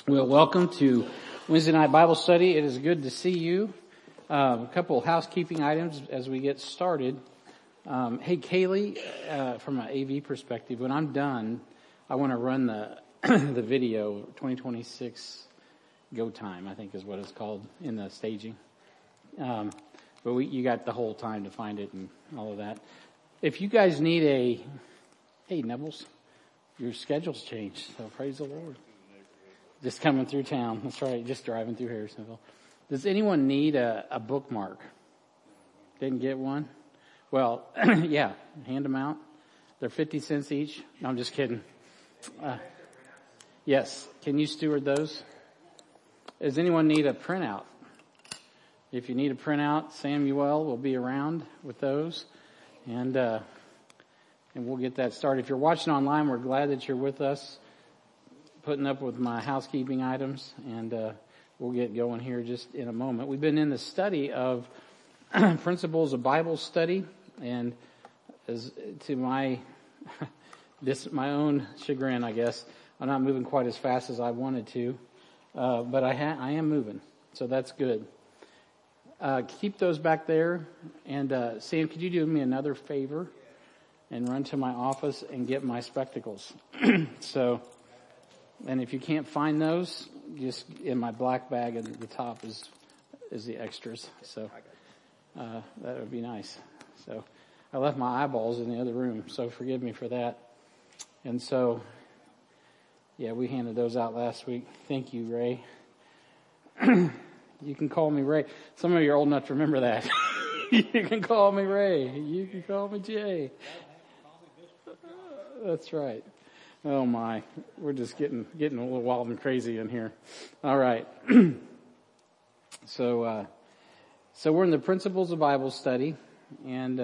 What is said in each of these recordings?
Well, welcome to Wednesday night Bible study. It is good to see you. A couple of housekeeping items as we get started. Hey, Kaylee, from an AV perspective, when I'm done, I want to run the the video 2026 Go Time, I think is what it's called in the staging. But you got the whole time to find it and all of that. If you guys need hey, Nebbles, your schedule's changed, so praise the Lord. Just coming through town. That's right. Just driving through Harrisonville. Does anyone need a bookmark? Didn't get one? Well, yeah, hand them out. They're 50 cents each. No, I'm just kidding. Yes. Can you steward those? Does anyone need a printout? If you need a printout, Samuel will be around with those. And we'll get that started. If you're watching online, we're glad that you're with us, putting up with my housekeeping items, and we'll get going here just in a moment. We've been in the study of principles of Bible study, and as to my own chagrin, I guess, I'm not moving quite as fast as I wanted to, but I am moving, so that's good. Keep those back there, and Sam, could you do me another favor and run to my office and get my spectacles? And if you can't find those, just in my black bag at the top is the extras. So that would be nice. So I left my eyeballs in the other room, so forgive me for that. And so, yeah, we handed those out last week. Thank you, Ray. You can call me Ray. Some of you are old enough to remember that. You can call me Ray. You can call me Jay. That's right. Oh my, we're just getting a little wild and crazy in here. All right. So we're in the principles of Bible study, and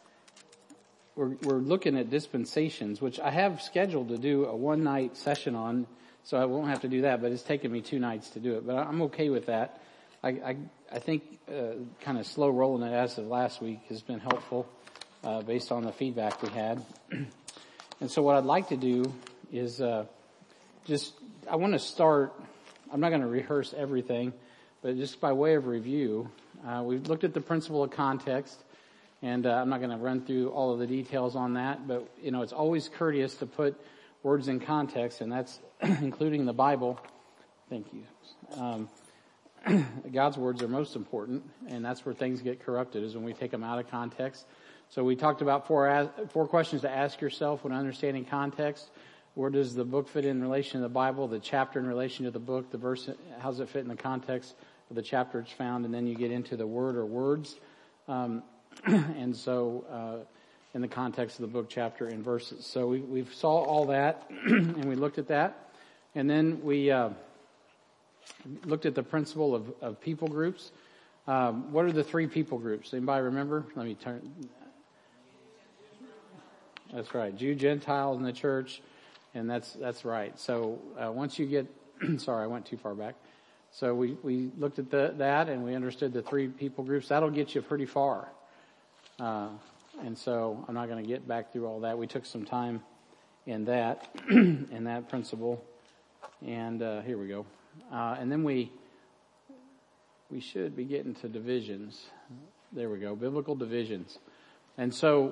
we're looking at dispensations, which I have scheduled to do a one-night session on, so I won't have to do that, but it's taken me 2 nights to do it, but I'm okay with that. I think kind of slow rolling it as of last week has been helpful based on the feedback we had. And so what I'd like to do is I want to start, I'm not going to rehearse everything, but just by way of review, we've looked at the principle of context, and I'm not going to run through all of the details on that, but, it's always courteous to put words in context, and that's including the Bible. Thank you. God's words are most important, and that's where things get corrupted, is when we take them out of context. So we talked about four questions to ask yourself when understanding context. Where does the book fit in relation to the Bible? The chapter in relation to the book, the verse, how does it fit in the context of the chapter it's found? And then you get into the word or words. And so, in the context of the book, chapter, and verses. So we've saw all that, and we looked at that. And then we looked at the principle of people groups. What are the 3 people groups? Anybody remember? Let me turn. That's right. Jew, Gentile in the church. And that's right. So, once you get, sorry, I went too far back. So we looked at that, and we understood the 3 people groups. That'll get you pretty far. And so I'm not going to get back through all that. We took some time in that, in that principle. And, here we go. And then we should be getting to divisions. There we go. Biblical divisions. And so,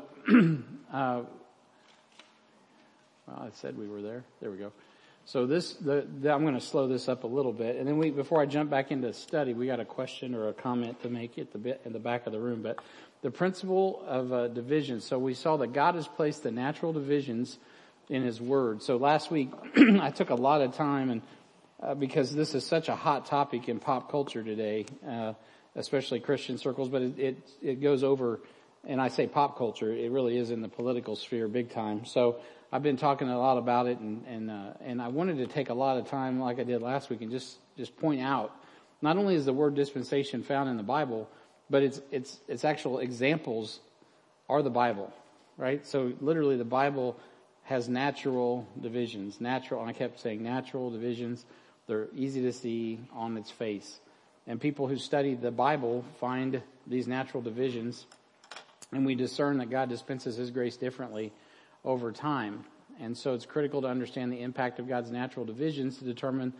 well, I said we were there. There we go. So I'm going to slow this up a little bit. And then before I jump back into study, we got a question or a comment to make at in the back of the room. But the principle of division. So we saw that God has placed the natural divisions in His Word. So last week, I took a lot of time, and because this is such a hot topic in pop culture today, especially Christian circles, but it goes over, and I say pop culture, it really is in the political sphere big time. So I've been talking a lot about it, and I wanted to take a lot of time, like I did last week, and just point out, not only is the word dispensation found in the Bible, but its actual examples are the Bible, right? So literally the Bible has natural divisions, and I kept saying natural divisions. They're easy to see on its face. And people who study the Bible find these natural divisions, and we discern that God dispenses His grace differently over time. And so it's critical to understand the impact of God's natural divisions to determine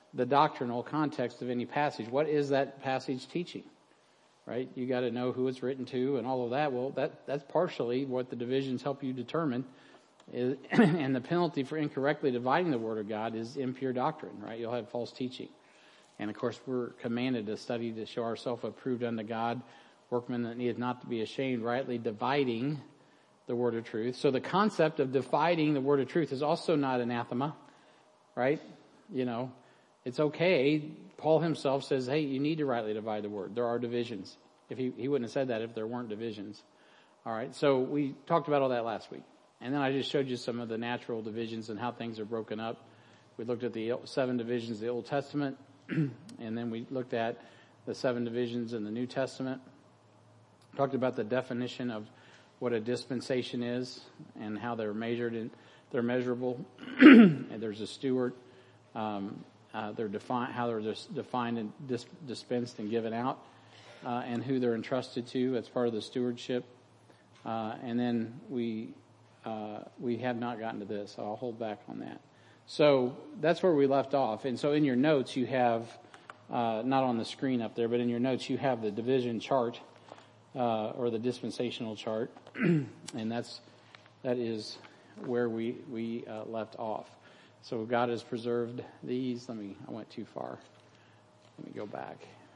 the doctrinal context of any passage. What is that passage teaching? Right? You got to know who it's written to and all of that. Well, that's partially what the divisions help you determine. And the penalty for incorrectly dividing the Word of God is impure doctrine, right? You'll have false teaching. And of course, we're commanded to study to show ourselves approved unto God, workmen that needeth not to be ashamed, rightly dividing the word of truth. So the concept of dividing the word of truth is also not anathema, right? You know, it's okay. Paul himself says, hey, you need to rightly divide the word. There are divisions. If he wouldn't have said that if there weren't divisions. All right, so we talked about all that last week. And then I just showed you some of the natural divisions and how things are broken up. We looked at the 7 divisions of the Old Testament, and then we looked at the 7 divisions in the New Testament. Talked about the definition of what a dispensation is and how they're measured and they're measurable. And there's a steward. They're defined, how they're just defined and dispensed and given out, and who they're entrusted to as part of the stewardship. And then we have not gotten to this, so I'll hold back on that. So that's where we left off. And so in your notes you have, not on the screen up there, but in your notes you have the division chart, or the dispensational chart, and that is where we left off. So God has preserved these. I went too far. Let me go back.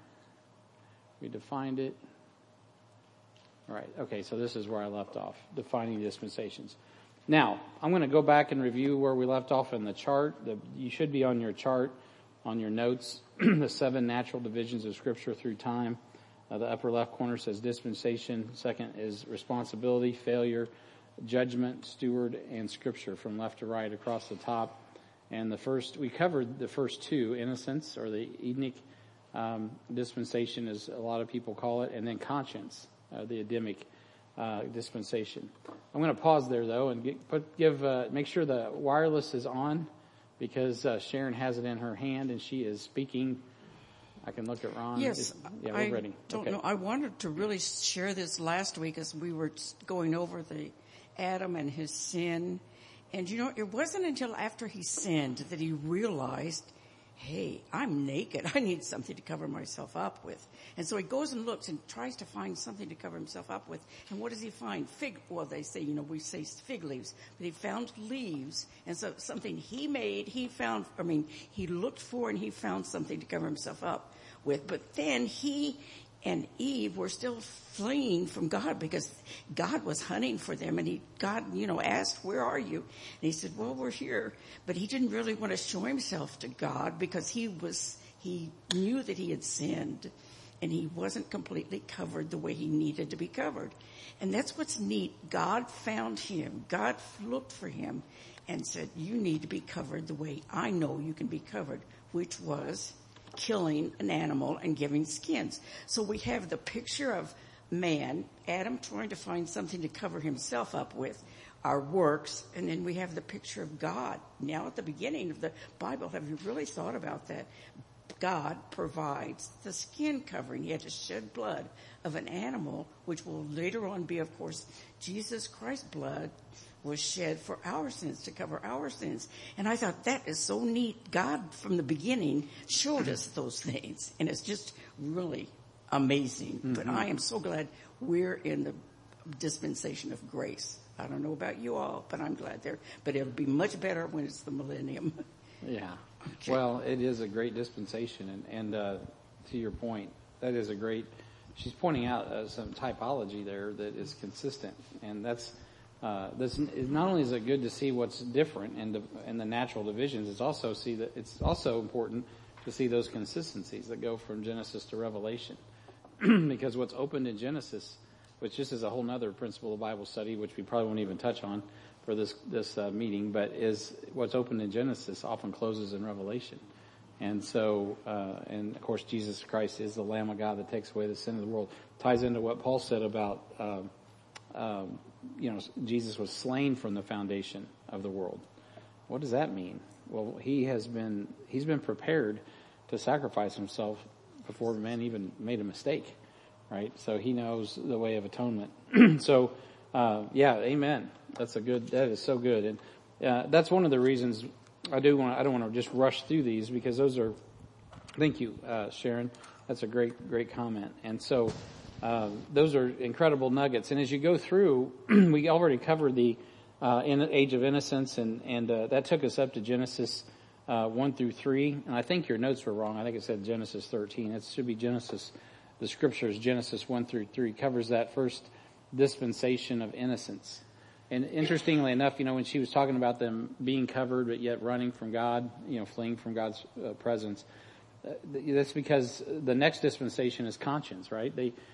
We defined it. All right. Okay. So this is where I left off, defining dispensations. Now I'm going to go back and review where we left off in the chart. You should be on your chart, on your notes, the 7 natural divisions of Scripture through time. The upper left corner says dispensation. Second is responsibility, failure, judgment, steward, and Scripture from left to right across the top. And we covered the first 2, innocence, or the Edenic dispensation, as a lot of people call it, and then conscience, the Adamic dispensation. I'm going to pause there though and make sure the wireless is on, because Sharon has it in her hand and she is speaking. I can look at Ron. Yes, we're ready. Don't know. I wanted to really share this last week as we were going over the Adam and his sin. And you know, it wasn't until after he sinned that he realized, hey, I'm naked. I need something to cover myself up with. And so he goes and looks and tries to find something to cover himself up with. And what does he find? We say fig leaves. But he found leaves. And so something he made, he looked for and he found something to cover himself up with. But then he and Eve were still fleeing from God because God was hunting for them. And God asked, where are you? And he said, well, we're here. But he didn't really want to show himself to God because he knew that he had sinned and he wasn't completely covered the way he needed to be covered. And that's what's neat. God found him. God looked for him and said, you need to be covered the way I know you can be covered, which was killing an animal and giving skins. So we have the picture of man, Adam, trying to find something to cover himself up with, our works, and then we have the picture of God. Now at the beginning of the Bible, have you really thought about that? God provides the skin covering. He had to shed blood of an animal, which will later on be, of course, Jesus Christ's blood was shed for our sins, to cover our sins. And I thought, that is so neat. God, from the beginning, showed us those things. And it's just really amazing. Mm-hmm. But I am so glad we're in the dispensation of grace. I don't know about you all, but I'm glad there. But it'll be much better when it's the millennium. Yeah. Okay. Well, it is a great dispensation. And to your point, that is a great... She's pointing out some typology there that is consistent. And that's... not only is it good to see what's different in the natural divisions, it's also important to see those consistencies that go from Genesis to Revelation. Because what's opened in Genesis, which just is a whole nother principle of Bible study, which we probably won't even touch on for this meeting, but is what's opened in Genesis often closes in Revelation. And so, and of course, Jesus Christ is the Lamb of God that takes away the sin of the world. Ties into what Paul said about, Jesus was slain from the foundation of the world. What does that mean? Well, he's been prepared to sacrifice himself before man even made a mistake, right? So he knows the way of atonement. So, amen. That is so good. And that's one of the reasons I don't want to just rush through these because those are, thank you, Sharon. That's a great comment. And so, those are incredible nuggets. And as you go through, we already covered the age of innocence, and that took us up to Genesis 1 through 3. And I think your notes were wrong. I think it said Genesis 13. It should be Genesis. The scriptures, Genesis 1 through 3, covers that first dispensation of innocence. And interestingly enough, when she was talking about them being covered but yet running from God, fleeing from God's presence, that's because the next dispensation is conscience, right?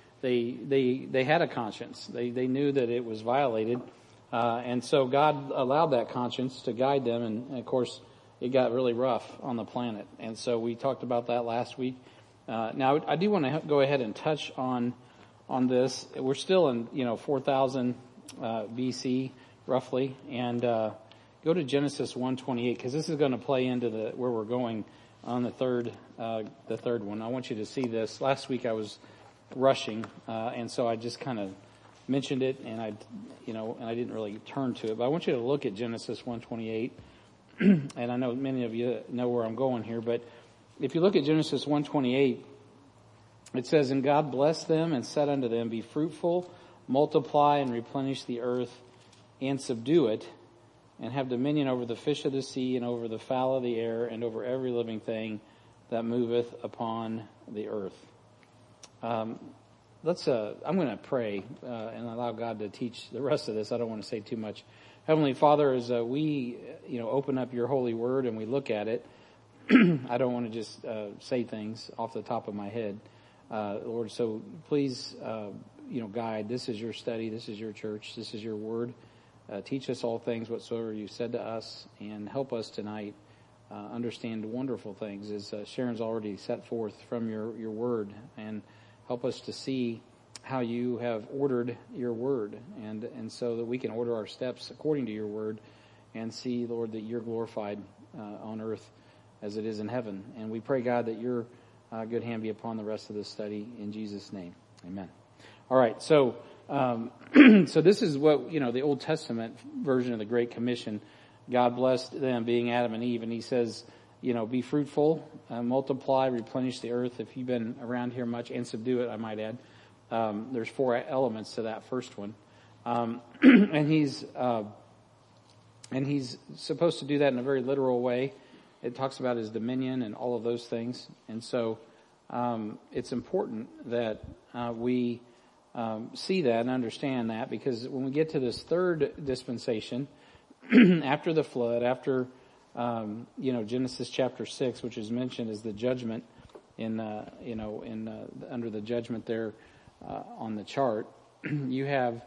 They had a conscience. They knew that it was violated. And so God allowed that conscience to guide them. And of course, it got really rough on the planet. And so we talked about that last week. Now I do want to go ahead and touch on this. We're still in, 4000, BC roughly. And, go to Genesis 1:28 because this is going to play into where we're going on the third one. I want you to see this. Last week I was rushing, and so I just kind of mentioned it, and I didn't really turn to it. But I want you to look at Genesis 1:28, and I know many of you know where I'm going here. But if you look at Genesis 1:28, it says, "And God blessed them and said unto them, Be fruitful, multiply, and replenish the earth, and subdue it, and have dominion over the fish of the sea, and over the fowl of the air, and over every living thing that moveth upon the earth." I'm going to pray and allow God to teach the rest of this. I don't want to say too much. Heavenly Father, as we open up your holy word and we look at it, I don't want to just say things off the top of my head, Lord. So please, guide. This is your study. This is your church. This is your word. Teach us all things whatsoever you said to us, and help us tonight understand wonderful things as Sharon's already set forth from your word, and help us to see how you have ordered your word, and so that we can order our steps according to your word and see, Lord, that you're glorified on earth as it is in heaven. And we pray, God, that your good hand be upon the rest of this study in Jesus' name. Amen. All right. So, so this is what, the Old Testament version of the Great Commission. God blessed them, being Adam and Eve, and he says, be fruitful, multiply, replenish the earth. If you've been around here much, and subdue it, I might add. There's 4 elements to that first one. And he's supposed to do that in a very literal way. It talks about his dominion and all of those things. And so, it's important that, we, see that and understand that, because when we get to this third dispensation, after the flood, after, Genesis chapter 6, which is mentioned as the judgment under the judgment there, on the chart, you have,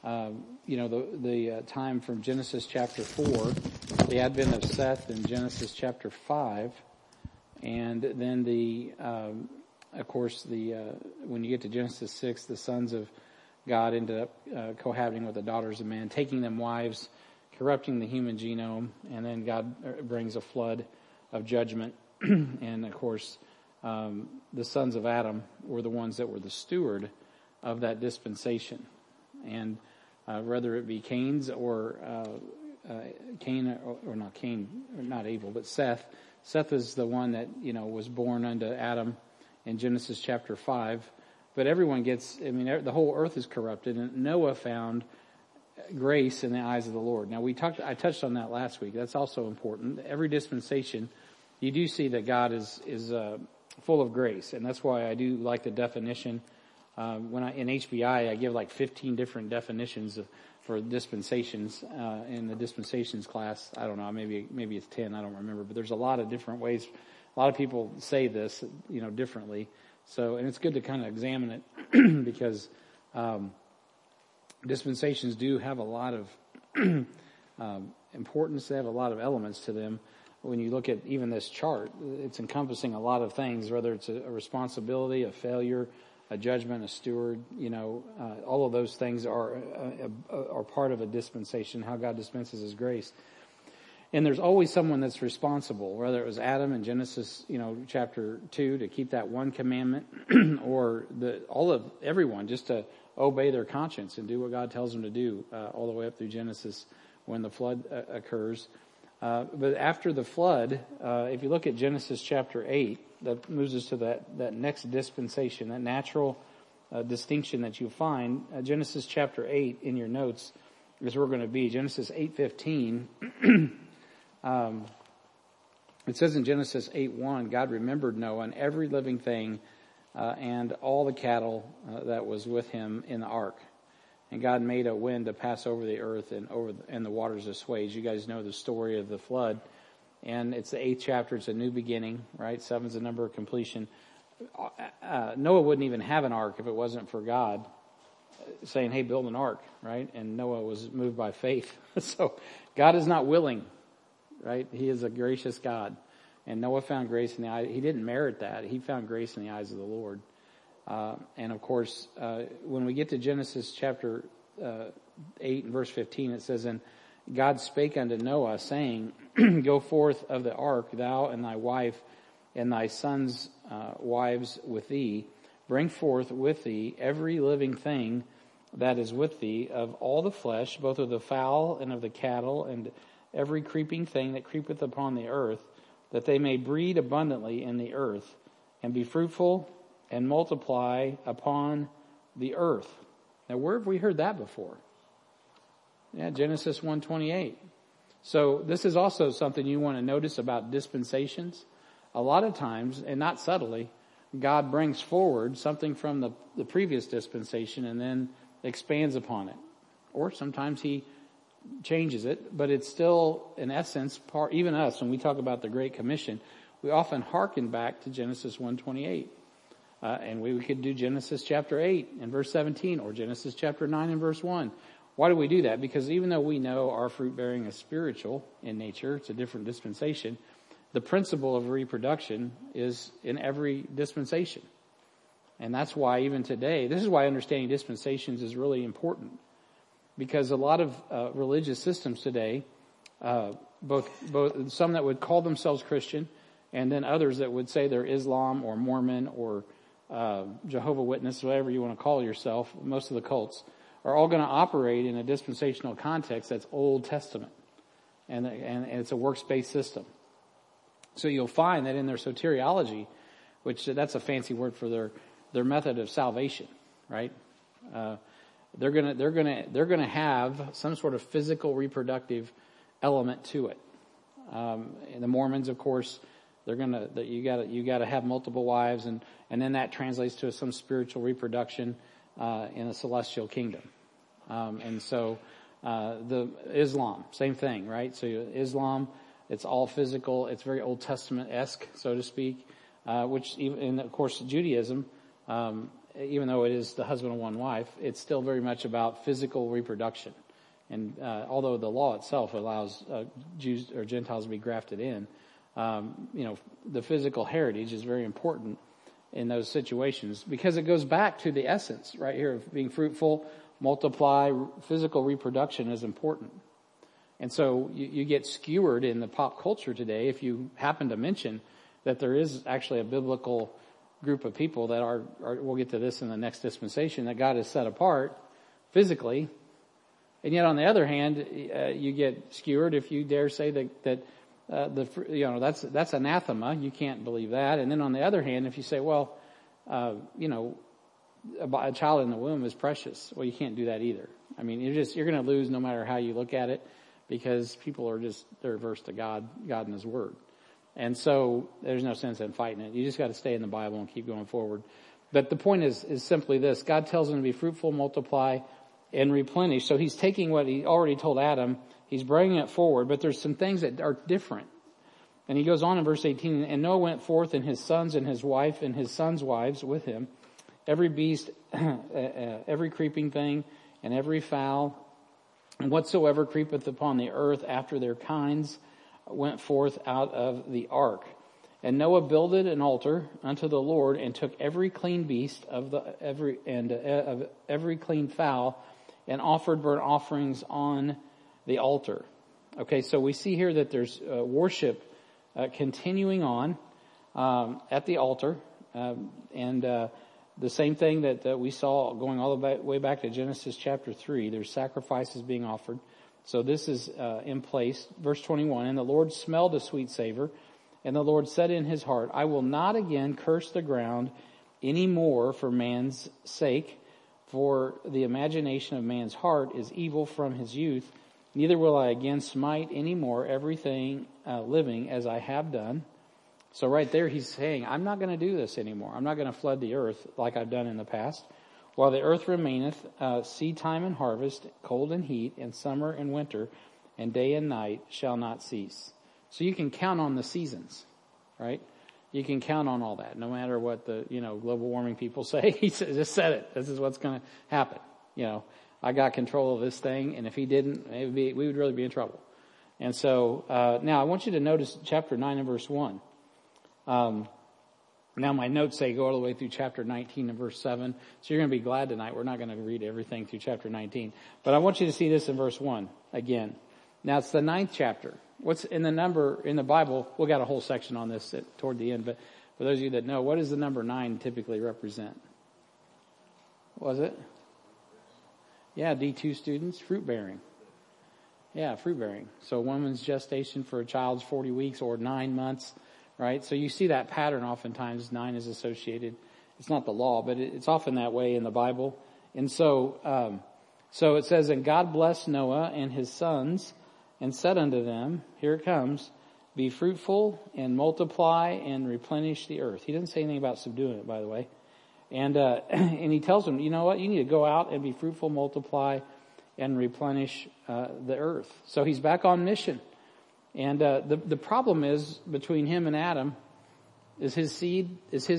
the time from Genesis chapter 4, the advent of Seth in Genesis chapter 5, and then of course, when you get to Genesis 6, the sons of God ended up cohabiting with the daughters of man, taking them wives, corrupting the human genome, and then God brings a flood of judgment. And of course, the sons of Adam were the ones that were the steward of that dispensation. And whether it be Cain's or Cain, or not Cain, or not Abel, but Seth. Seth is the one that, was born unto Adam in Genesis chapter 5. But everyone gets, the whole earth is corrupted, and Noah found grace in the eyes of the Lord. Now I touched on that last week. That's also important. Every dispensation, you do see that God is full of grace, and that's why I do like the definition. In HBI, I give like 15 different definitions for dispensations in the dispensations class. I don't know, maybe it's 10. I don't remember, but there's a lot of different ways. A lot of people say this, differently. So, and it's good to kind of examine it because dispensations do have a lot of importance. They have a lot of elements to them. When you look at even this chart, it's encompassing a lot of things, whether it's a responsibility, a failure, a judgment, a steward, all of those things are part of a dispensation, how God dispenses his grace. And there's always someone that's responsible, whether it was Adam in Genesis, chapter 2 to keep that one commandment, or everyone just to obey their conscience and do what God tells them to do, all the way up through Genesis when the flood occurs. But after the flood, if you look at Genesis chapter 8, that moves us to that next dispensation, that natural distinction that you find. Genesis chapter 8 in your notes is where we're going to be. Genesis 8:15. It says in Genesis 8:1, God remembered Noah and every living thing and all the cattle that was with him in the ark. And God made a wind to pass over the earth and the waters assuaged. You guys know the story of the flood. And it's the 8th chapter. It's a new beginning, right? 7's the number of completion. Noah wouldn't even have an ark if it wasn't for God saying, hey, build an ark, right? And Noah was moved by faith. So God is not willing, right? He is a gracious God. And Noah found grace in the eyes. He didn't merit that. He found grace in the eyes of the Lord. And of course, when we get to Genesis chapter 8 and verse 15, it says, and God spake unto Noah, saying, go forth of the ark, thou and thy wife and thy sons' wives with thee. Bring forth with thee every living thing that is with thee, of all the flesh, both of the fowl and of the cattle, and every creeping thing that creepeth upon the earth, that they may breed abundantly in the earth, and be fruitful, and multiply upon the earth. Now, where have we heard that before? Yeah, Genesis 1:28. So this is also something you want to notice about dispensations. A lot of times, and not subtly, God brings forward something from the previous dispensation and then expands upon it. Or sometimes he changes it, but it's still, in essence, part. Even us, when we talk about the Great Commission, we often hearken back to Genesis 1:28. And we could do Genesis chapter 8 and verse 17 or Genesis chapter 9 and verse 1. Why do we do that? Because even though we know our fruit bearing is spiritual in nature, it's a different dispensation, the principle of reproduction is in every dispensation. And that's why even today, this is why understanding dispensations is really important. Because a lot of religious systems today, both some that would call themselves Christian and then others that would say they're Islam or Mormon or Jehovah's Witness, whatever you want to call yourself, most of the cults, are all going to operate in a dispensational context that's Old Testament. And it's a works-based system. So you'll find that in their soteriology, which that's a fancy word for their method of salvation, right? They're gonna have some sort of physical reproductive element to it. And the Mormons, of course, you gotta have multiple wives, and then that translates to some spiritual reproduction in a celestial kingdom. And so the Islam, same thing, right? So Islam, it's all physical. It's very Old Testament-esque, so to speak. Which even, of course, Judaism, even though it is the husband of one wife, it's still very much about physical reproduction. And although the law itself allows Jews or Gentiles to be grafted in, the physical heritage is very important in those situations because it goes back to the essence right here of being fruitful, multiply. Physical reproduction is important. And so you get skewered in the pop culture today if you happen to mention that there is actually a biblical group of people that are we'll get to this in the next dispensation, that God has set apart physically. And yet on the other hand, you get skewered if you dare say that that's anathema. You can't believe that. And then on the other hand, if you say, well, a child in the womb is precious. Well, you can't do that either. I mean, you're going to lose no matter how you look at it because people are they're averse to God and His Word. And so there's no sense in fighting it. You just got to stay in the Bible and keep going forward. But the point is simply this. God tells them to be fruitful, multiply, and replenish. So He's taking what He already told Adam. He's bringing it forward, but there's some things that are different. And He goes on in verse 18, and Noah went forth and his sons and his wife and his sons' wives with him, every beast, every creeping thing, and every fowl, and whatsoever creepeth upon the earth after their kinds, went forth out of the ark. And Noah builded an altar unto the Lord, and took every clean beast of every clean fowl, and offered burnt offerings on the altar. Okay, so we see here that there's worship continuing on at the altar, and the same thing that we saw going all the way back to Genesis chapter 3. There's sacrifices being offered. So this is in place. Verse 21, and the Lord smelled a sweet savor, and the Lord said in his heart, I will not again curse the ground any more for man's sake, for the imagination of man's heart is evil from his youth. Neither will I again smite any more everything living as I have done. So right there he's saying, I'm not going to do this anymore. I'm not going to flood the earth like I've done in the past. While the earth remaineth, seed time and harvest, cold and heat, and summer and winter, and day and night shall not cease. So you can count on the seasons, right? You can count on all that, no matter what the, global warming people say. He just said it. This is what's going to happen. I got control of this thing, and if he didn't, we would really be in trouble. And so, now I want you to notice chapter 9 and verse 1. Now my notes say go all the way through chapter 19 and verse 7. So you're going to be glad tonight. We're not going to read everything through chapter 19. But I want you to see this in verse 1 again. Now it's the 9th chapter. What's in the number in the Bible? We'll got a whole section on this toward the end. But for those of you that know, what does the number 9 typically represent? Was it? Yeah, D2 students, fruit bearing. Yeah, fruit bearing. So a woman's gestation for a child's 40 weeks or 9 months. Right? So you see that pattern oftentimes. 9 is associated. It's not the law, but it's often that way in the Bible. And so it says, and God blessed Noah and his sons and said unto them, here it comes, be fruitful and multiply and replenish the earth. He doesn't say anything about subduing it, by the way. And he tells them, you know what? You need to go out and be fruitful, multiply and replenish, the earth. So he's back on mission. And the problem is between him and Adam, is his seed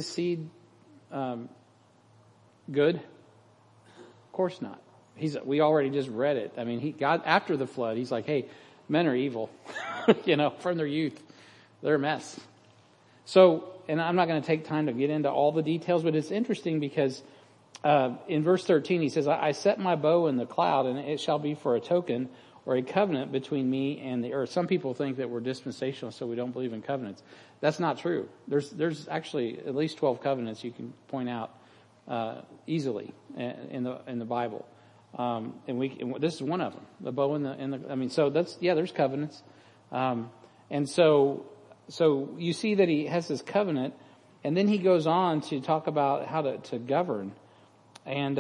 good? Of course not. We already just read it. I mean, God after the flood, he's like, hey, men are evil, from their youth, they're a mess. So, and I'm not going to take time to get into all the details, but it's interesting because in verse 13 he says, I set my bow in the cloud, and it shall be for a token or a covenant between me and the earth. Some people think that we're dispensational, so we don't believe in covenants. That's not true. There's actually at least 12 covenants you can point out easily in the Bible, and this is one of them. The bow so there's covenants, and so you see that he has this covenant, and then he goes on to talk about how to govern, and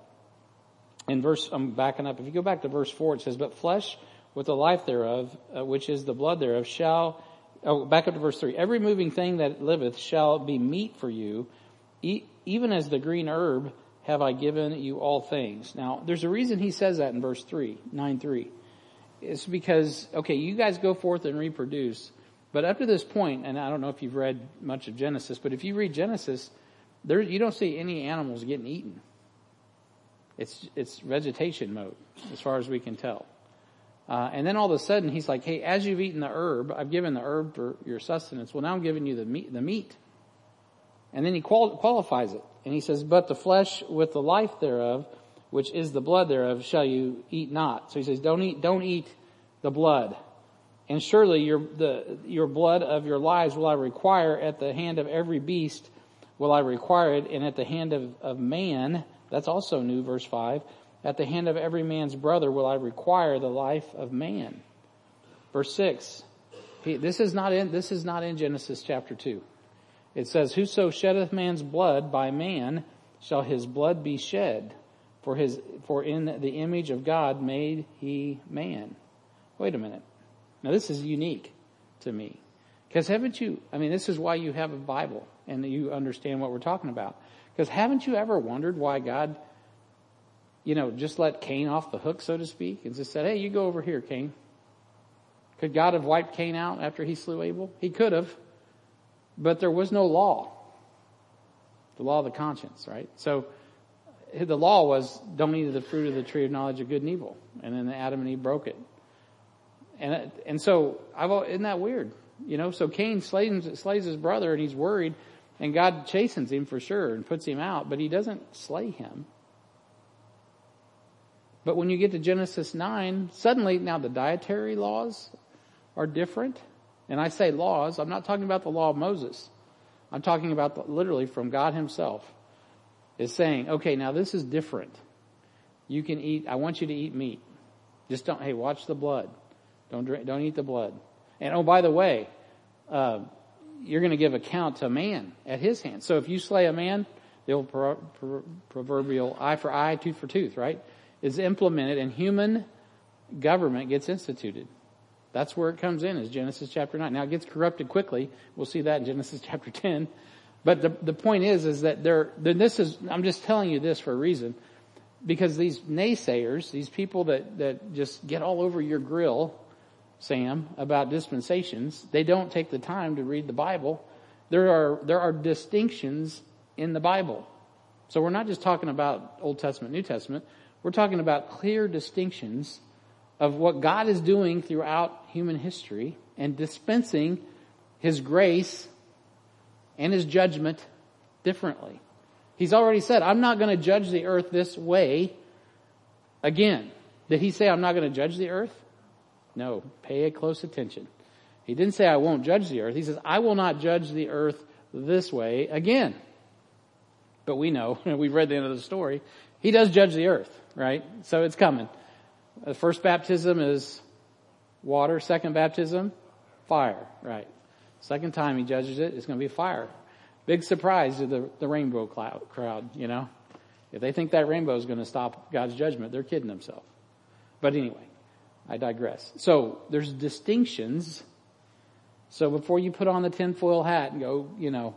I'm backing up. If you go back to verse 4, it says, but flesh with the life thereof, which is the blood thereof, back up to verse 3. Every moving thing that liveth shall be meat for you, even as the green herb have I given you all things. Now, there's a reason he says that in verse 3, 9:3. It's because, you guys go forth and reproduce. But up to this point, and I don't know if you've read much of Genesis, but if you read Genesis, you don't see any animals getting eaten. It's vegetation mode, as far as we can tell. And then all of a sudden, he's like, hey, as you've eaten the herb, I've given the herb for your sustenance. Well, now I'm giving you the meat. And then he qualifies it. And he says, but the flesh with the life thereof, which is the blood thereof, shall you eat not. So he says, don't eat the blood. And surely your blood of your lives will I require at the hand of every beast, will I require it, and at the hand of man, that's also new, verse 5. At the hand of every man's brother will I require the life of man. Verse 6. This is not in Genesis chapter 2. It says, whoso sheddeth man's blood by man shall his blood be shed, for in the image of God made he man. Wait a minute. Now this is unique to me. Because this is why you have a Bible and you understand what we're talking about. Because haven't you ever wondered why God, just let Cain off the hook, so to speak, and just said, hey, you go over here, Cain. Could God have wiped Cain out after he slew Abel? He could have, but there was no law. The law of the conscience, right? So the law was don't eat of the fruit of the tree of knowledge of good and evil. And then Adam and Eve broke it. And so, isn't that weird? So Cain slays his brother and he's worried. And God chastens him for sure and puts him out, but he doesn't slay him. But when you get to Genesis 9, suddenly now the dietary laws are different. And I say laws, I'm not talking about the law of Moses. I'm talking about literally from God himself is saying, okay, now this is different. I want you to eat meat. Just don't, watch the blood. Don't eat the blood. And oh, by the way, you're going to give account to a man at his hand. So if you slay a man, the old proverbial eye for eye, tooth for tooth, right, is implemented and human government gets instituted. That's where it comes in, is Genesis chapter 9. Now it gets corrupted quickly. We'll see that in Genesis chapter 10. But the point is that I'm just telling you this for a reason, because these naysayers, these people that just get all over your grill, Sam, about dispensations, they don't take the time to read the Bible. There are distinctions in the Bible. So we're not just talking about Old Testament, New Testament. We're talking about clear distinctions of what God is doing throughout human history and dispensing His grace and His judgment differently. He's already said, I'm not going to judge the earth this way again. Did He say, I'm not going to judge the earth? No, pay close attention. He didn't say, I won't judge the earth. He says, I will not judge the earth this way again. But we know, we've read the end of the story, He does judge the earth, right? So it's coming. The first baptism is water. Second baptism, fire, right? Second time He judges it, it's going to be fire. Big surprise to the rainbow crowd, you know. If they think that rainbow is going to stop God's judgment, they're kidding themselves. But anyway, I digress. So there's distinctions. So before you put on the tinfoil hat and go,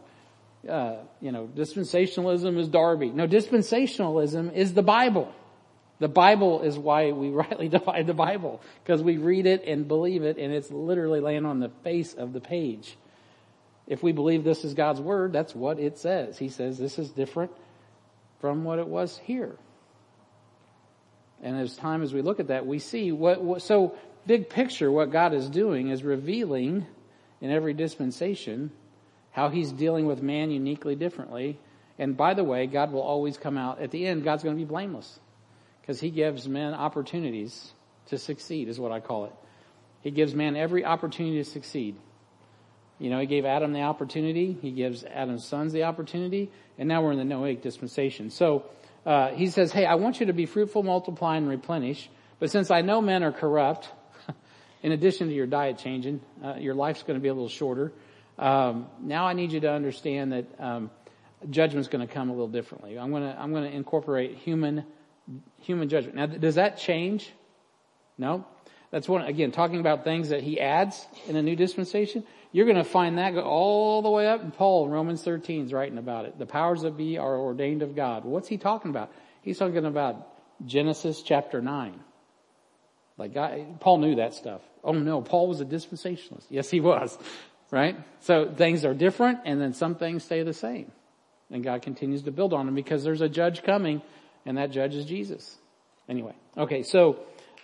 dispensationalism is Darby. No, dispensationalism is the Bible. The Bible is why we rightly divide the Bible, because we read it and believe it, and it's literally laying on the face of the page. If we believe this is God's word, that's what it says. He says this is different from what it was here. And as we look at that, we see so big picture, what God is doing is revealing in every dispensation how He's dealing with man uniquely differently. And by the way, God will always come out. At the end, God's going to be blameless, because He gives men opportunities to succeed, is what I call it. He gives man every opportunity to succeed. He gave Adam the opportunity. He gives Adam's sons the opportunity. And now we're in the Noahic dispensation. So He says, hey, I want you to be fruitful, multiply, and replenish. But since I know men are corrupt, in addition to your diet changing, your life's going to be a little shorter. Now I need you to understand that judgment's going to come a little differently. I'm going to incorporate human judgment. Now, does that change? No. That's one, again, talking about things that He adds in a new dispensation. You're going to find that go all the way up. And Paul in Romans 13 is writing about it. The powers that be are ordained of God. What's he talking about? He's talking about Genesis chapter 9. Paul knew that stuff. Oh no, Paul was a dispensationalist. Yes, he was. Right? So things are different, and then some things stay the same. And God continues to build on them, because there's a judge coming, and that judge is Jesus. Anyway. Okay, so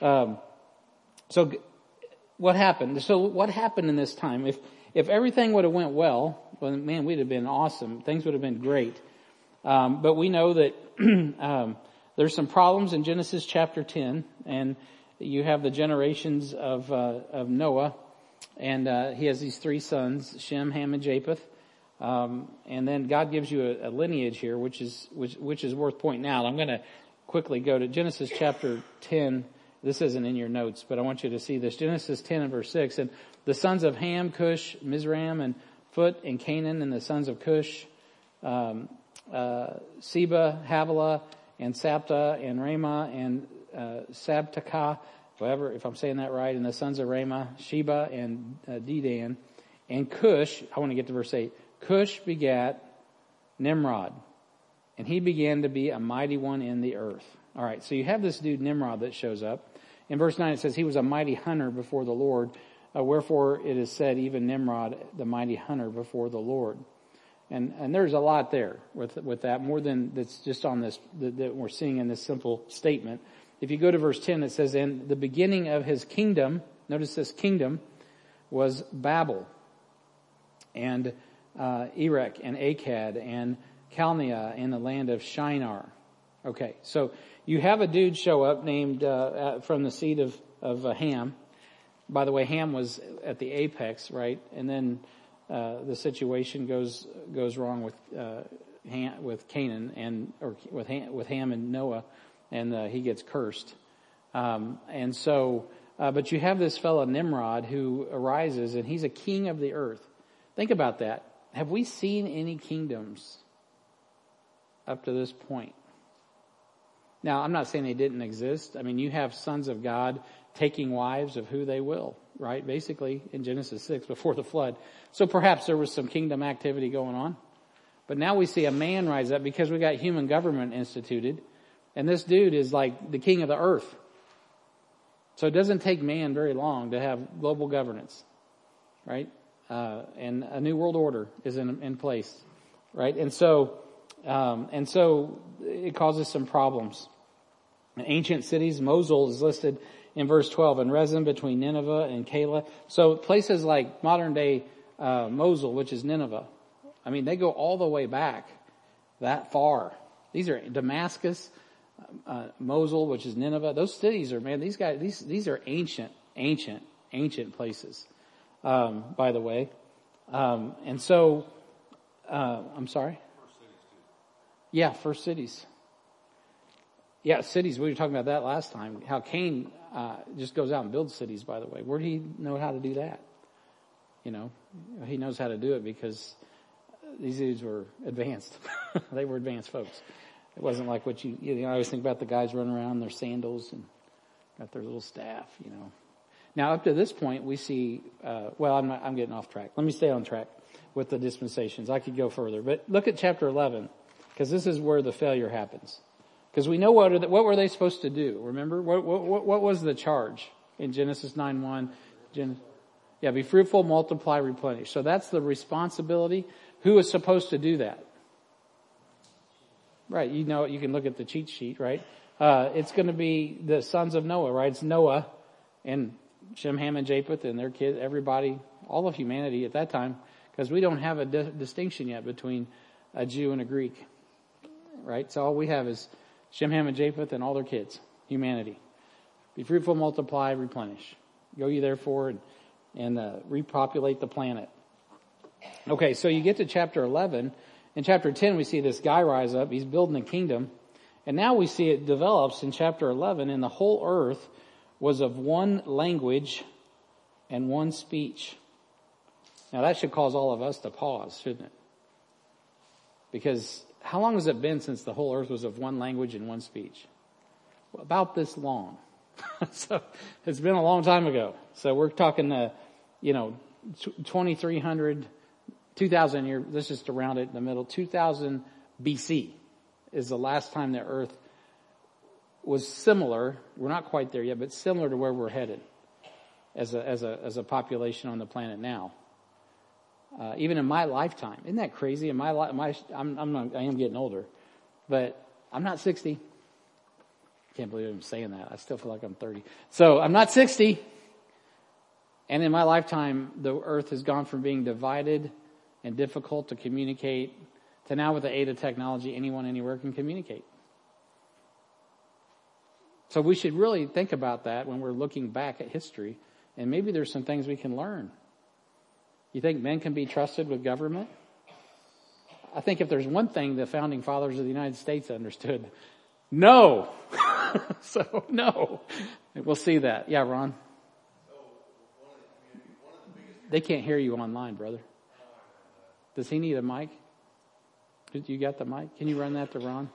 what happened? So what happened in this time? If everything would have went well, man, we'd have been awesome. Things would have been great. But we know that there's some problems in Genesis chapter 10, and you have the generations of Noah, and he has these three sons, Shem, Ham, and Japheth. And then God gives you a lineage here, which is worth pointing out. I'm going to quickly go to Genesis chapter 10. This isn't in your notes, but I want you to see this. Genesis 10 and verse 6. And the sons of Ham, Cush, Mizraim, and Phut, and Canaan, and the sons of Cush, Seba, Havilah, and Sapta, and Ramah, and Sabtakah, whatever, if I'm saying that right, and the sons of Ramah, Sheba, and Dedan. And Cush, I want to get to verse 8. Cush begat Nimrod, and he began to be a mighty one in the earth. All right, so you have this dude Nimrod that shows up. In verse 9 it says he was a mighty hunter before the Lord. Wherefore it is said, even Nimrod, the mighty hunter before the Lord. And there's a lot there with that, more than that's just on this, that we're seeing in this simple statement. If you go to verse 10, it says, and the beginning of his kingdom, notice this kingdom, was Babel, and Erech, and Akkad, and Calneh, in the land of Shinar. Okay, so you have a dude show up named from the seed of Ham. By the way, Ham was at the apex, right? And then the situation goes wrong with Canaan, or with Ham and Noah, and he gets cursed. But you have this fellow Nimrod who arises, and he's a king of the earth. Think about that. Have we seen any kingdoms up to this point? Now, I'm not saying they didn't exist. I mean, you have sons of God taking wives of who they will, right? Basically, in Genesis 6, before the flood. So perhaps there was some kingdom activity going on. But now we see a man rise up because we got human government instituted. And this dude is like the king of the earth. So it doesn't take man very long to have global governance, right? And a new world order is in place, right? And so it causes some problems. In ancient cities, Mosul is listed in verse 12, and Rezin between Nineveh and Calah. So places like modern day Mosul, which is Nineveh, I mean, they go all the way back that far. These are Damascus, Mosul, which is Nineveh. Those cities are, man, these are ancient places, by the way. I'm sorry? Yeah, first cities. Yeah, cities. We were talking about that last time. How Cain just goes out and builds cities, by the way. Where did he know how to do that? You know, he knows how to do it because these dudes were advanced. They were advanced folks. It wasn't like what you know, I always think about the guys running around in their sandals and got their little staff, you know. Now, up to this point, we see, I'm getting off track. Let me stay on track with the dispensations. I could go further, but look at chapter 11, because this is where the failure happens. Because we know what were they supposed to do? Remember, what was the charge in Genesis 9:1? Be fruitful, multiply, replenish. So that's the responsibility. Who is supposed to do that? Right, you know, you can look at the cheat sheet, right? It's going to be the sons of Noah, right? It's Noah and Shem, Ham, and Japheth and their kids, everybody, all of humanity at that time, because we don't have a distinction yet between a Jew and a Greek, right? So all we have is Shem, Ham, and Japheth and all their kids, humanity. Be fruitful, multiply, replenish. Go ye therefore and repopulate the planet. Okay, so you get to chapter 11. In chapter 10, we see this guy rise up. He's building a kingdom. And now we see it develops in chapter 11, and the whole earth was of one language and one speech. Now that should cause all of us to pause, shouldn't it? Because how long has it been since the whole earth was of one language and one speech? Well, about this long. So it's been a long time ago. So we're talking, 2,300, 2,000 years, let's just round it in the middle, 2,000 BC is the last time the earth was similar. We're not quite there yet, but similar to where we're headed as a population on the planet now. Even in my lifetime. Isn't that crazy? In my life, I am getting older, but I'm not 60. Can't believe I'm saying that. I still feel like I'm 30. So I'm not 60. And in my lifetime, the earth has gone from being divided and difficult to communicate to now with the aid of technology, anyone, anywhere can communicate. So we should really think about that when we're looking back at history, and maybe there's some things we can learn. You think men can be trusted with government? I think if there's one thing the founding fathers of the United States understood, no. So, no. We'll see that. Yeah, Ron? They can't hear you online, brother. Does he need a mic? You got the mic? Can you run that to Ron?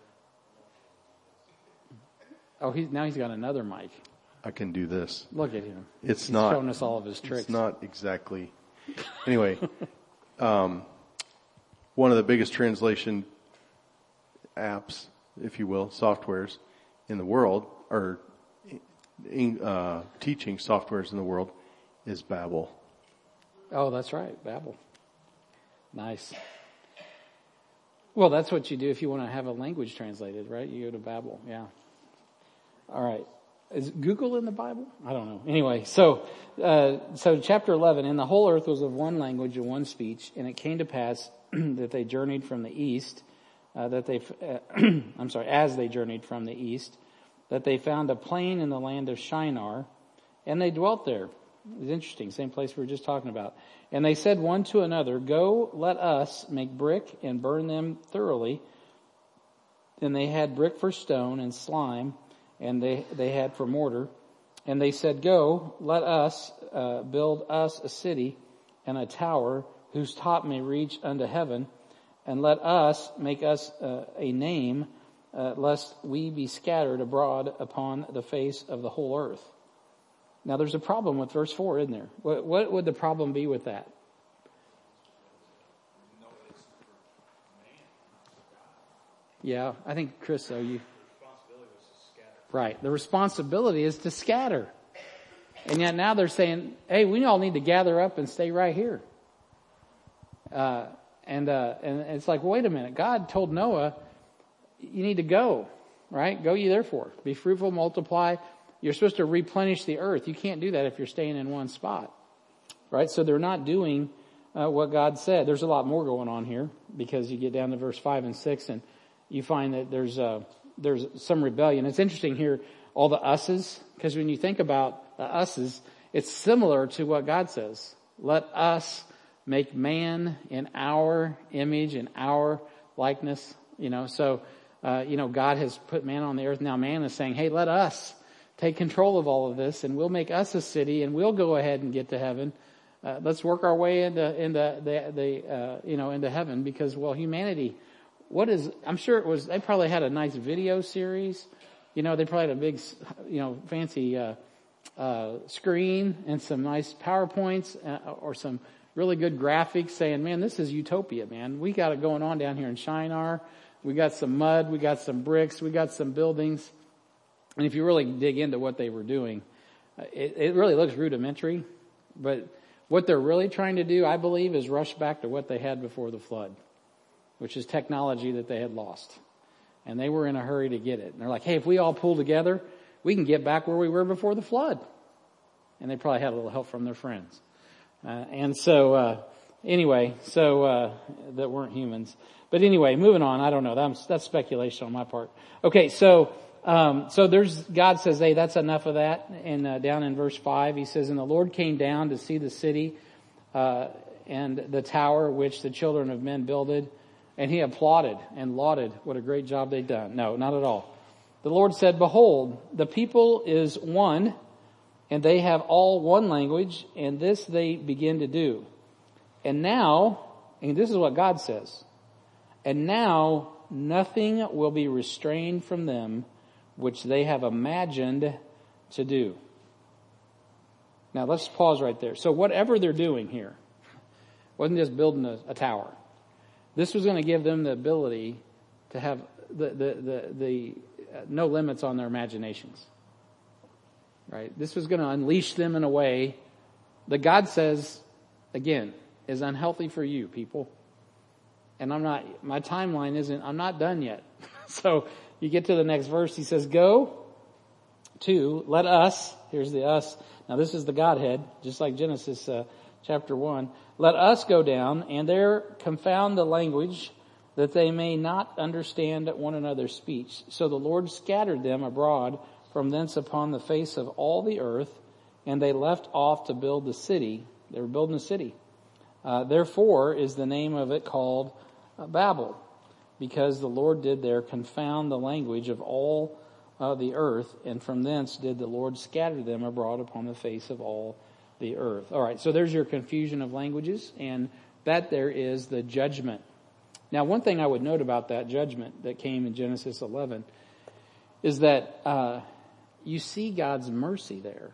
Oh, now he's got another mic. I can do this. Look at him. He's showing us all of his tricks. It's not exactly. Anyway, one of the biggest translation apps, if you will, softwares in the world, or teaching softwares in the world, is Babbel. Oh, that's right, Babbel. Nice. Well, that's what you do if you want to have a language translated, right? You go to Babbel, yeah. All right. Is Google in the Bible? I don't know. Anyway, so chapter 11, and the whole earth was of one language and one speech, and it came to pass that they journeyed from the east, as they journeyed from the east, that they found a plain in the land of Shinar, and they dwelt there. It's interesting, same place we were just talking about. And they said one to another, "Go, let us make brick and burn them thoroughly." And they had brick for stone and slime and they had for mortar. And they said, go, let us build us a city and a tower whose top may reach unto heaven, and let us make us a name, lest we be scattered abroad upon the face of the whole earth. Now there's a problem with verse 4, isn't there? What would the problem be with that? Yeah, I think, Chris, so you... Right. The responsibility is to scatter. And yet now they're saying, hey, we all need to gather up and stay right here. And it's like, wait a minute. God told Noah, you need to go, right? Go ye therefore. Be fruitful, multiply. You're supposed to replenish the earth. You can't do that if you're staying in one spot, right? So they're not doing what God said. There's a lot more going on here because you get down to verse 5 and 6 and you find that there's some rebellion. It's interesting here, all the us's, because when you think about the us's, it's similar to what God says. Let us make man in our image, in our likeness, So, God has put man on the earth. Now man is saying, hey, let us take control of all of this and we'll make us a city and we'll go ahead and get to heaven. Let's work our way into heaven because, humanity, I'm sure it was, they probably had a nice video series. They probably had a big, fancy, screen and some nice PowerPoints or some really good graphics saying, man, this is utopia, man. We got it going on down here in Shinar. We got some mud. We got some bricks. We got some buildings. And if you really dig into what they were doing, it really looks rudimentary. But what they're really trying to do, I believe, is rush back to what they had before the flood, which is technology that they had lost. And they were in a hurry to get it. And they're like, hey, if we all pull together, we can get back where we were before the flood. And they probably had a little help from their friends. That weren't humans. But anyway, moving on. I don't know. That's speculation on my part. Okay, so God says, hey, that's enough of that. And down in verse 5, he says, and the Lord came down to see the city and the tower which the children of men builded. And he applauded and lauded what a great job they'd done. No, not at all. The Lord said, behold, the people is one, and they have all one language, and this they begin to do. And now, and this is what God says, and now nothing will be restrained from them which they have imagined to do. Now let's pause right there. So whatever they're doing here wasn't just building a tower. This was going to give them the ability to have the no limits on their imaginations. Right? This was going to unleash them in a way that God says, again, is unhealthy for you, people. And my timeline I'm not done yet. So you get to the next verse, he says, go to, let us, here's the us. Now this is the Godhead, just like Genesis chapter 1. Let us go down and there confound the language that they may not understand one another's speech. So the Lord scattered them abroad from thence upon the face of all the earth, and they left off to build the city. They were building a city. Therefore is the name of it called Babel, because the Lord did there confound the language of all the earth, and from thence did the Lord scatter them abroad upon the face of all the earth. All right, so there's your confusion of languages, and that there is the judgment. Now, one thing I would note about that judgment that came in Genesis 11 is that you see God's mercy there.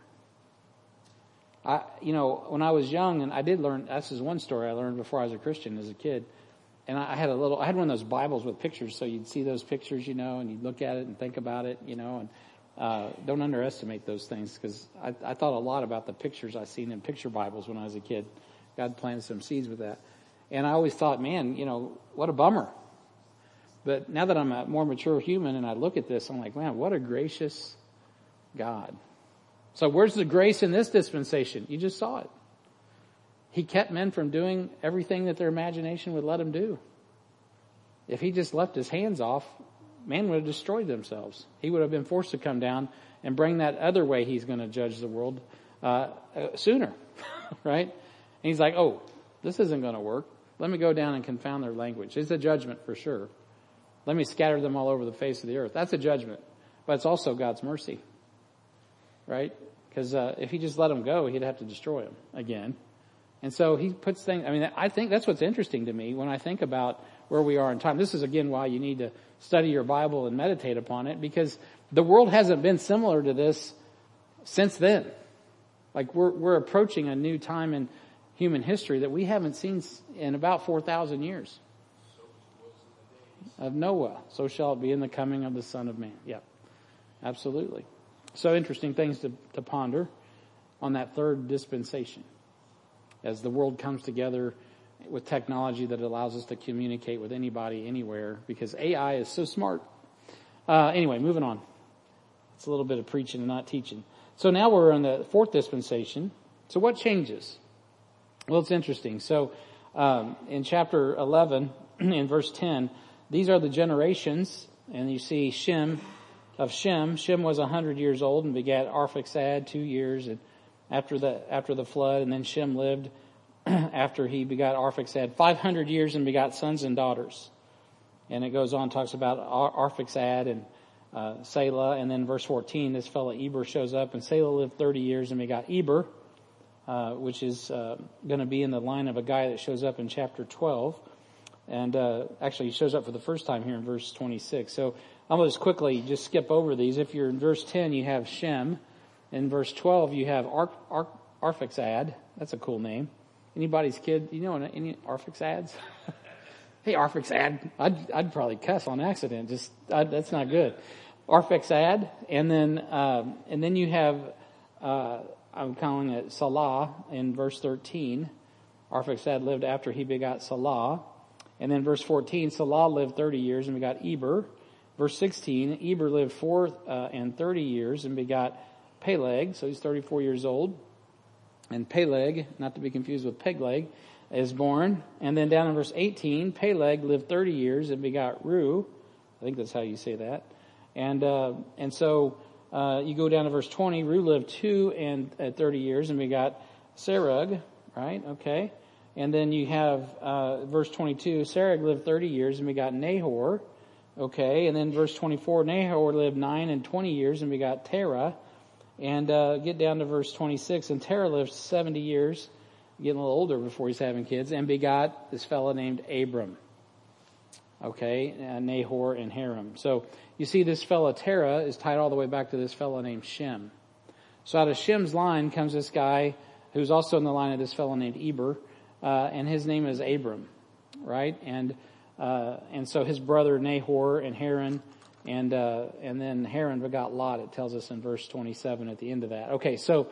When I was young, and I did learn, this is one story I learned before I was a Christian as a kid. And I had one of those Bibles with pictures, so you'd see those pictures, and you'd look at it and think about it, and don't underestimate those things, because I thought a lot about the pictures I seen in picture Bibles when I was a kid. God planted some seeds with that. And I always thought, man, what a bummer. But now that I'm a more mature human and I look at this, I'm like, man, what a gracious God. So where's the grace in this dispensation? You just saw it. He kept men from doing everything that their imagination would let them do. If he just left his hands off, man would have destroyed themselves. He would have been forced to come down and bring that other way he's going to judge the world sooner, right? And he's like, oh, this isn't going to work. Let me go down and confound their language. It's a judgment for sure. Let me scatter them all over the face of the earth. That's a judgment. but it's also God's mercy, right? Because if he just let them go, he'd have to destroy them again. And so he puts things, I think that's what's interesting to me when I think about where we are in time. This is again why you need to study your Bible and meditate upon it, because the world hasn't been similar to this since then. Like we're approaching a new time in human history that we haven't seen in about 4,000 years. Of Noah, so shall it be in the coming of the Son of Man. Yep, absolutely. So interesting things to ponder on that third dispensation as the world comes together with technology that allows us to communicate with anybody, anywhere, because AI is so smart. Anyway, moving on. It's a little bit of preaching and not teaching. So now we're in the fourth dispensation. So what changes? Well, it's interesting. So in chapter 11, in verse 10, these are the generations, and you see Shem of Shem. Shem was 100 years old and begat Arphaxad 2 years and after the flood, and then Shem lived after he begot Arphaxad 500 years and begot sons and daughters. And it goes on, talks about Arphaxad and Selah, and then verse 14, this fellow Eber shows up, and Selah lived 30 years and begot Eber, which is going to be in the line of a guy that shows up in chapter 12. And actually, he shows up for the first time here in verse 26. So I'm going to just quickly just skip over these. If you're in verse 10, you have Shem. In verse 12, you have Arphaxad. That's a cool name. Anybody's kid? You know any Arphaxads? Hey, Arphaxad. I'd probably cuss on accident. That's not good. Arphaxad, and then you have I'm calling it Salah in verse 13. Arphaxad lived after he begot Salah. And then verse 14, Salah lived 30 years and begot Eber. Verse 16, Eber lived 30 years and begot Peleg, so he's 34 years old. And Peleg, not to be confused with Pegleg, is born. And then down in verse 18, Peleg lived 30 years and begot Ru. I think that's how you say that. And so you go down to verse 20, Ru lived 30 years and begot Serug, right? Okay. And then you have verse 22, Serug lived 30 years and begot Nahor. Okay, and then verse 24, Nahor lived 9 and 20 years and begot Terah. And get down to verse 26, and Terah lived 70 years, getting a little older before he's having kids, and begot this fellow named Abram. Okay, Nahor and Haram. So you see this fellow Terah is tied all the way back to this fellow named Shem. So out of Shem's line comes this guy who's also in the line of this fellow named Eber. And his name is Abram, right? And so his brother Nahor and Haran, and then Haran begot Lot, it tells us in verse 27 at the end of that. Okay, so,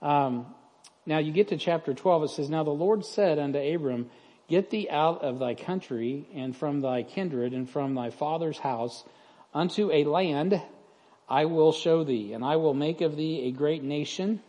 now you get to chapter 12, it says, Now the Lord said unto Abram, Get thee out of thy country, and from thy kindred, and from thy father's house, unto a land I will show thee, and I will make of thee a great nation,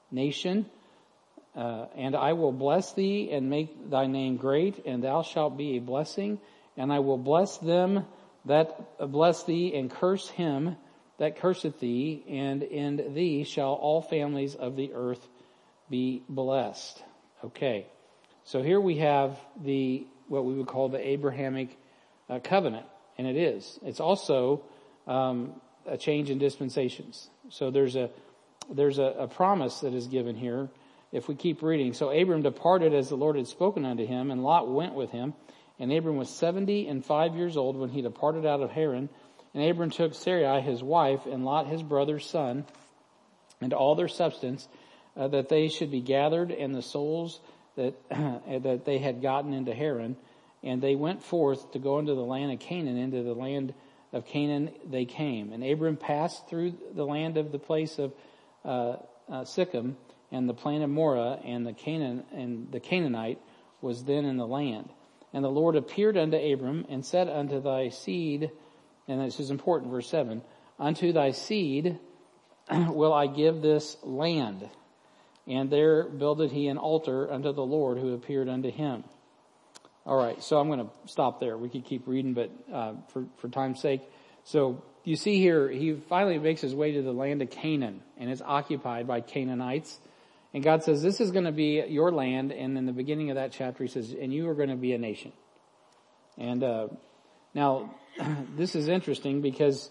and I will bless thee and make thy name great, and thou shalt be a blessing. And I will bless them that bless thee, and curse him that curseth thee, and in thee shall all families of the earth be blessed. Okay, so here we have what we would call the Abrahamic covenant, and it is. It's also a change in dispensations. So there's a promise that is given here. If we keep reading, so Abram departed as the Lord had spoken unto him, and Lot went with him. And Abram was 75 years old when he departed out of Haran. And Abram took Sarai his wife, and Lot his brother's son, and all their substance, that they should be gathered, and the souls that they had gotten into Haran. And they went forth to go into the land of Canaan. Into the land of Canaan they came. And Abram passed through the land of the place of Sichem, and the plain of Morah, and the Canaanite was then in the land. And the Lord appeared unto Abram and said unto thy seed, and this is important, verse 7, Unto thy seed will I give this land. And there builded he an altar unto the Lord who appeared unto him. All right, so I'm going to stop there. We could keep reading, but for time's sake. So you see here, he finally makes his way to the land of Canaan, and it's occupied by Canaanites. And God says, this is going to be your land. And in the beginning of that chapter, he says, and you are going to be a nation. And now, this is interesting because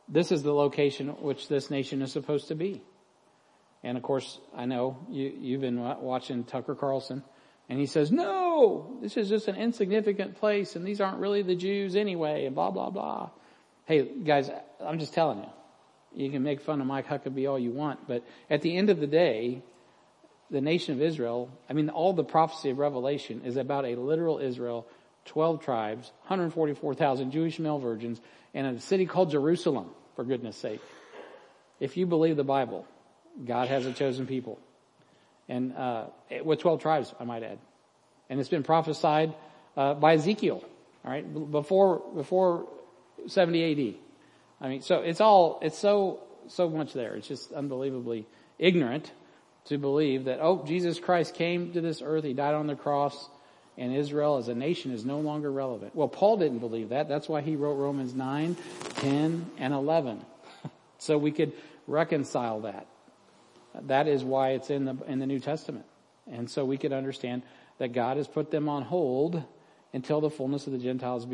this is the location which this nation is supposed to be. And of course, I know you've been watching Tucker Carlson, and he says, no, this is just an insignificant place, and these aren't really the Jews anyway, and blah, blah, blah. Hey, guys, I'm just telling you. You can make fun of Mike Huckabee all you want, but at the end of the day, the nation of Israel, all the prophecy of Revelation is about a literal Israel, 12 tribes, 144,000 Jewish male virgins, and a city called Jerusalem, for goodness sake. If you believe the Bible, God has a chosen people. And with 12 tribes, I might add. And it's been prophesied by Ezekiel, all right, before 70 AD. So it's so much there. It's just unbelievably ignorant to believe that, Jesus Christ came to this earth, he died on the cross, and Israel as a nation is no longer relevant. Well, Paul didn't believe that. That's why he wrote Romans 9, 10, and 11. So we could reconcile that. That is why it's in the New Testament. And so we could understand that God has put them on hold until the fullness of the Gentiles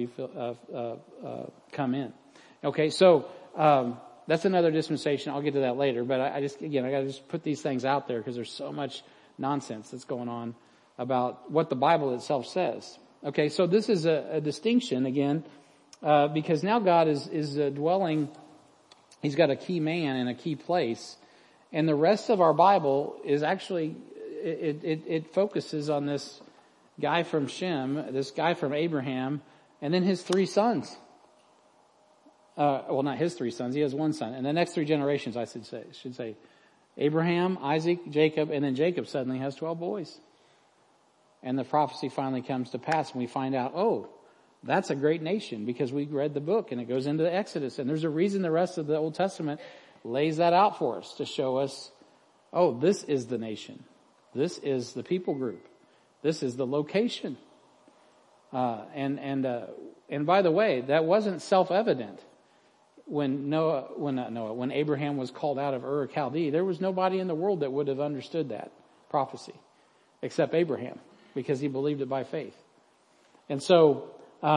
come in. Okay, so that's another dispensation. I'll get to that later. But I got to just put these things out there because there's so much nonsense that's going on about what the Bible itself says. Okay, so this is a distinction again, because now God is dwelling. He's got a key man in a key place, and the rest of our Bible is actually it focuses on this guy from Shem, this guy from Abraham, and then his three sons. Well, not his three sons. He has one son, and the next three generations, I should say, Abraham, Isaac, Jacob, and then Jacob suddenly has 12 boys. And the prophecy finally comes to pass, and we find out, that's a great nation, because we read the book, and it goes into the Exodus. And there's a reason the rest of the Old Testament lays that out for us, to show us, this is the nation. This is the people group. This is the location. And by the way, that wasn't self-evident. When Abraham was called out of Ur of Chaldee, there was nobody in the world that would have understood that prophecy, except Abraham, because he believed it by faith. And so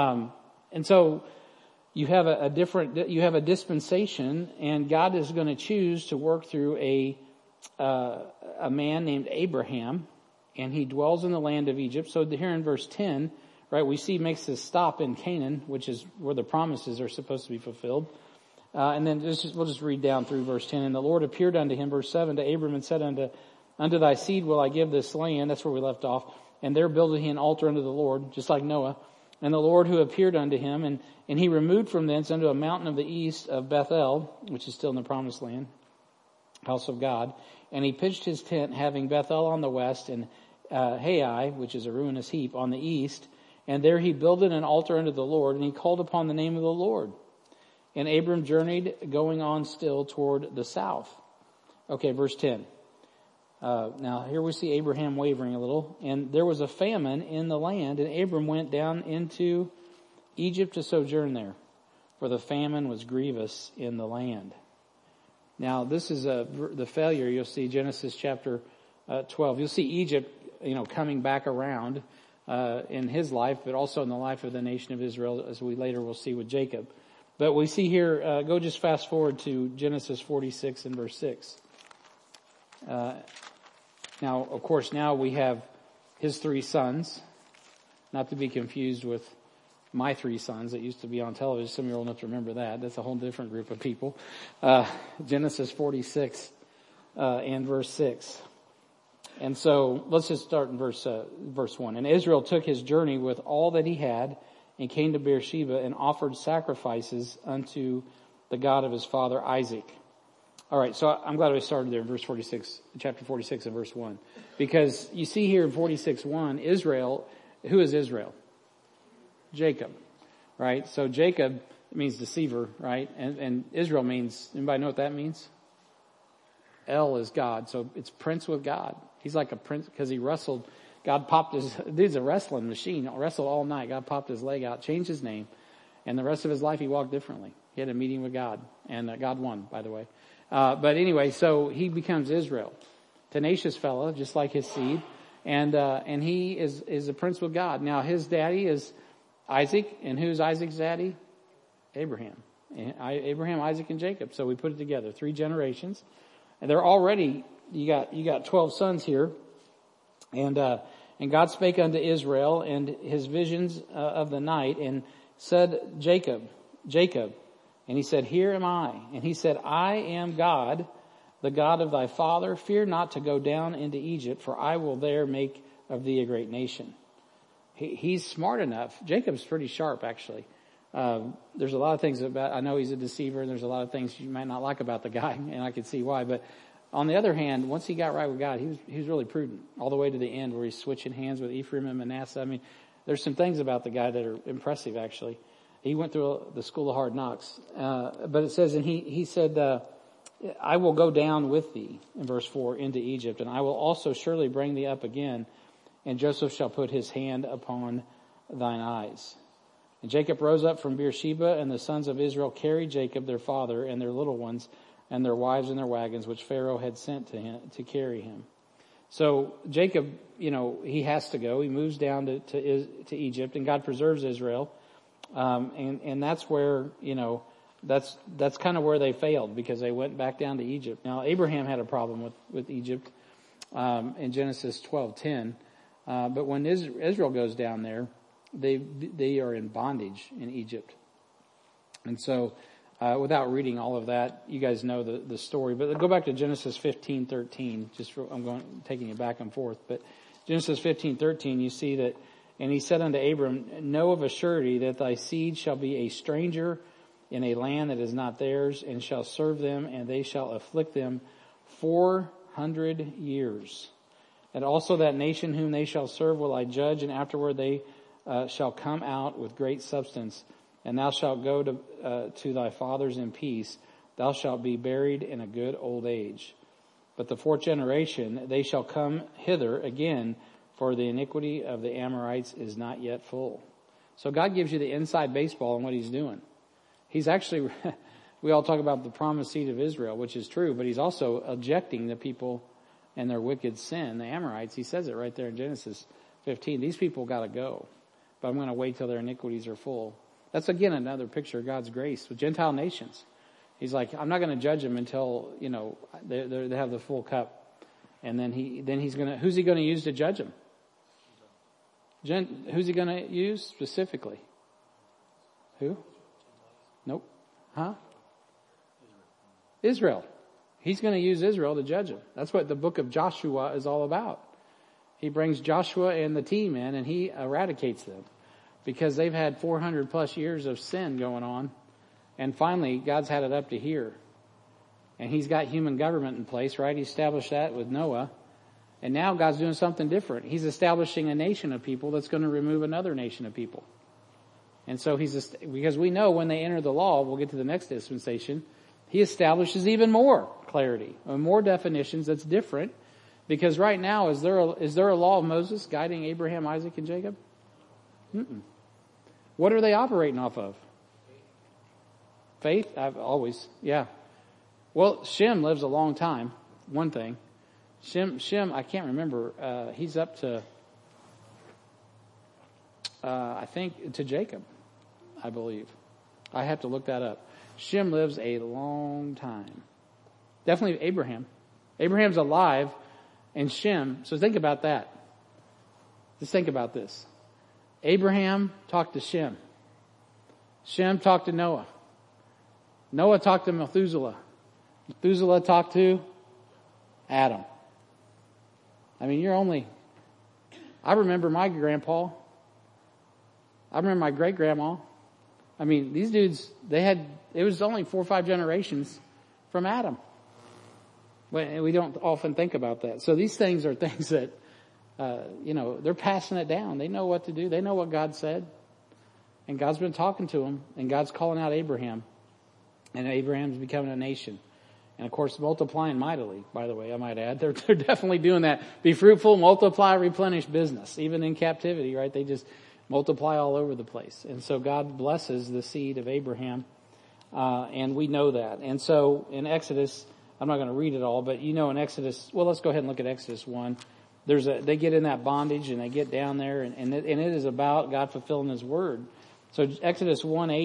you have a dispensation, and God is going to choose to work through a man named Abraham, and he dwells in the land of Egypt. So here in verse 10, right, we see makes this stop in Canaan, which is where the promises are supposed to be fulfilled. And then we'll just read down through verse 10. And the Lord appeared unto him, verse 7, to Abram and said unto thy seed will I give this land. That's where we left off. And there builded he an altar unto the Lord, just like Noah. And the Lord who appeared unto him, and he removed from thence unto a mountain of the east of Bethel, which is still in the promised land, house of God. And he pitched his tent, having Bethel on the west, and Hai, which is a ruinous heap, on the east. And there he builded an altar unto the Lord, and he called upon the name of the Lord. And Abram journeyed, going on still toward the south. Okay, verse 10. Now here we see Abraham wavering a little. And there was a famine in the land, and Abram went down into Egypt to sojourn there, for the famine was grievous in the land. Now this is the failure. You'll see Genesis chapter 12. You'll see Egypt, coming back around in his life, but also in the life of the nation of Israel, as we later will see with Jacob. But we see here, go just fast forward to Genesis 46 and verse 6. Now, of course, now we have his three sons, not to be confused with my three sons that used to be on television. Some of you are old enough to remember that. That's a whole different group of people. Genesis 46 and verse 6. And so let's just start in verse 1. And Israel took his journey with all that he had, and came to Beersheba and offered sacrifices unto the God of his father Isaac. All right, so I'm glad I started there in verse 46, chapter 46 and verse 1. Because you see here in 46:1, Israel, who is Israel? Jacob, right? So Jacob means deceiver, right? And Israel means, anybody know what that means? El is God, so it's prince with God. He's like a prince because he wrestled. God popped dude's a wrestling machine, wrestled all night. God popped his leg out, changed his name, and the rest of his life he walked differently. He had a meeting with God, and God won, by the way. But anyway, so he becomes Israel. Tenacious fella, just like his seed, and he is a prince with God. Now his daddy is Isaac, and who's Isaac's daddy? Abraham. Abraham, Isaac, and Jacob. So we put it together, 3 generations. And they're already, you got 12 sons here. And God spake unto Israel and his visions of the night and said, Jacob, Jacob. And he said, Here am I. And he said, I am God, the God of thy father. Fear not to go down into Egypt, for I will there make of thee a great nation. He's smart enough. Jacob's pretty sharp, actually. There's a lot of things I know he's a deceiver, and there's a lot of things you might not like about the guy, and I can see why. But on the other hand, once he got right with God, he was really prudent all the way to the end where he's switching hands with Ephraim and Manasseh. I mean, there's some things about the guy that are impressive, actually. He went through the school of hard knocks. But it says, and he said, I will go down with thee, in verse 4, into Egypt, and I will also surely bring thee up again, and Joseph shall put his hand upon thine eyes. And Jacob rose up from Beersheba, and the sons of Israel carried Jacob their father and their little ones and their wives and their wagons, which Pharaoh had sent to him to carry him. So Jacob, he has to go. He moves down to Egypt, and God preserves Israel. And that's where, that's kind of where they failed, because they went back down to Egypt. Now, Abraham had a problem with Egypt, in Genesis 12:10. But when Israel goes down there, they are in bondage in Egypt. And so, without reading all of that, you guys know the story. But go back to Genesis 15:13. Taking it back and forth. But Genesis 15:13, you see that, and he said unto Abram, Know of a surety that thy seed shall be a stranger in a land that is not theirs, and shall serve them, and they shall afflict them 400 years. And also that nation whom they shall serve will I judge, and afterward they shall come out with great substance. And thou shalt go to thy fathers in peace. Thou shalt be buried in a good old age. But the 4th generation, they shall come hither again, for the iniquity of the Amorites is not yet full. So God gives you the inside baseball on what he's doing. He's actually, we all talk about the promised seed of Israel, which is true, but he's also ejecting the people and their wicked sin. The Amorites, he says it right there in Genesis 15. These people got to go, but I'm going to wait till their iniquities are full. That's again another picture of God's grace with Gentile nations. He's like, I'm not going to judge them until, they have the full cup. And then he's going to, who's he going to use to judge them? Who's he going to use specifically? Who? Nope. Huh? Israel. He's going to use Israel to judge them. That's what the book of Joshua is all about. He brings Joshua and the team in, and he eradicates them because they've had 400 plus years of sin going on. And finally, God's had it up to here. And he's got human government in place, right? He established that with Noah. And now God's doing something different. He's establishing a nation of people that's going to remove another nation of people. And so because we know when they enter the law, we'll get to the next dispensation, he establishes even more clarity, or more definitions that's different. Because right now, is there a law of Moses guiding Abraham, Isaac, and Jacob? Mm-mm. What are they operating off of? Faith? I've always, yeah. Well, Shem lives a long time. One thing. Shem, I can't remember. He's up to, I think, to Jacob, I believe. I have to look that up. Shem lives a long time. Definitely Abraham. Abraham's alive, and Shem. So think about that. Just think about this. Abraham talked to Shem. Shem talked to Noah. Noah talked to Methuselah. Methuselah talked to Adam. I mean, I remember my grandpa. I remember my great-grandma. I mean, these dudes, it was only 4 or 5 generations from Adam. We don't often think about that. So these things are things that, they're passing it down. They know what to do. They know what God said. And God's been talking to them. And God's calling out Abraham. And Abraham's becoming a nation. And of course, multiplying mightily, by the way, I might add. They're definitely doing that. Be fruitful, multiply, replenish business. Even in captivity, right? They just multiply all over the place. And so God blesses the seed of Abraham. And we know that. And so in Exodus, I'm not going to read it all, but in Exodus, well, let's go ahead and look at Exodus 1. They get in that bondage and they get down there and it is about God fulfilling his word. So Exodus 1:8,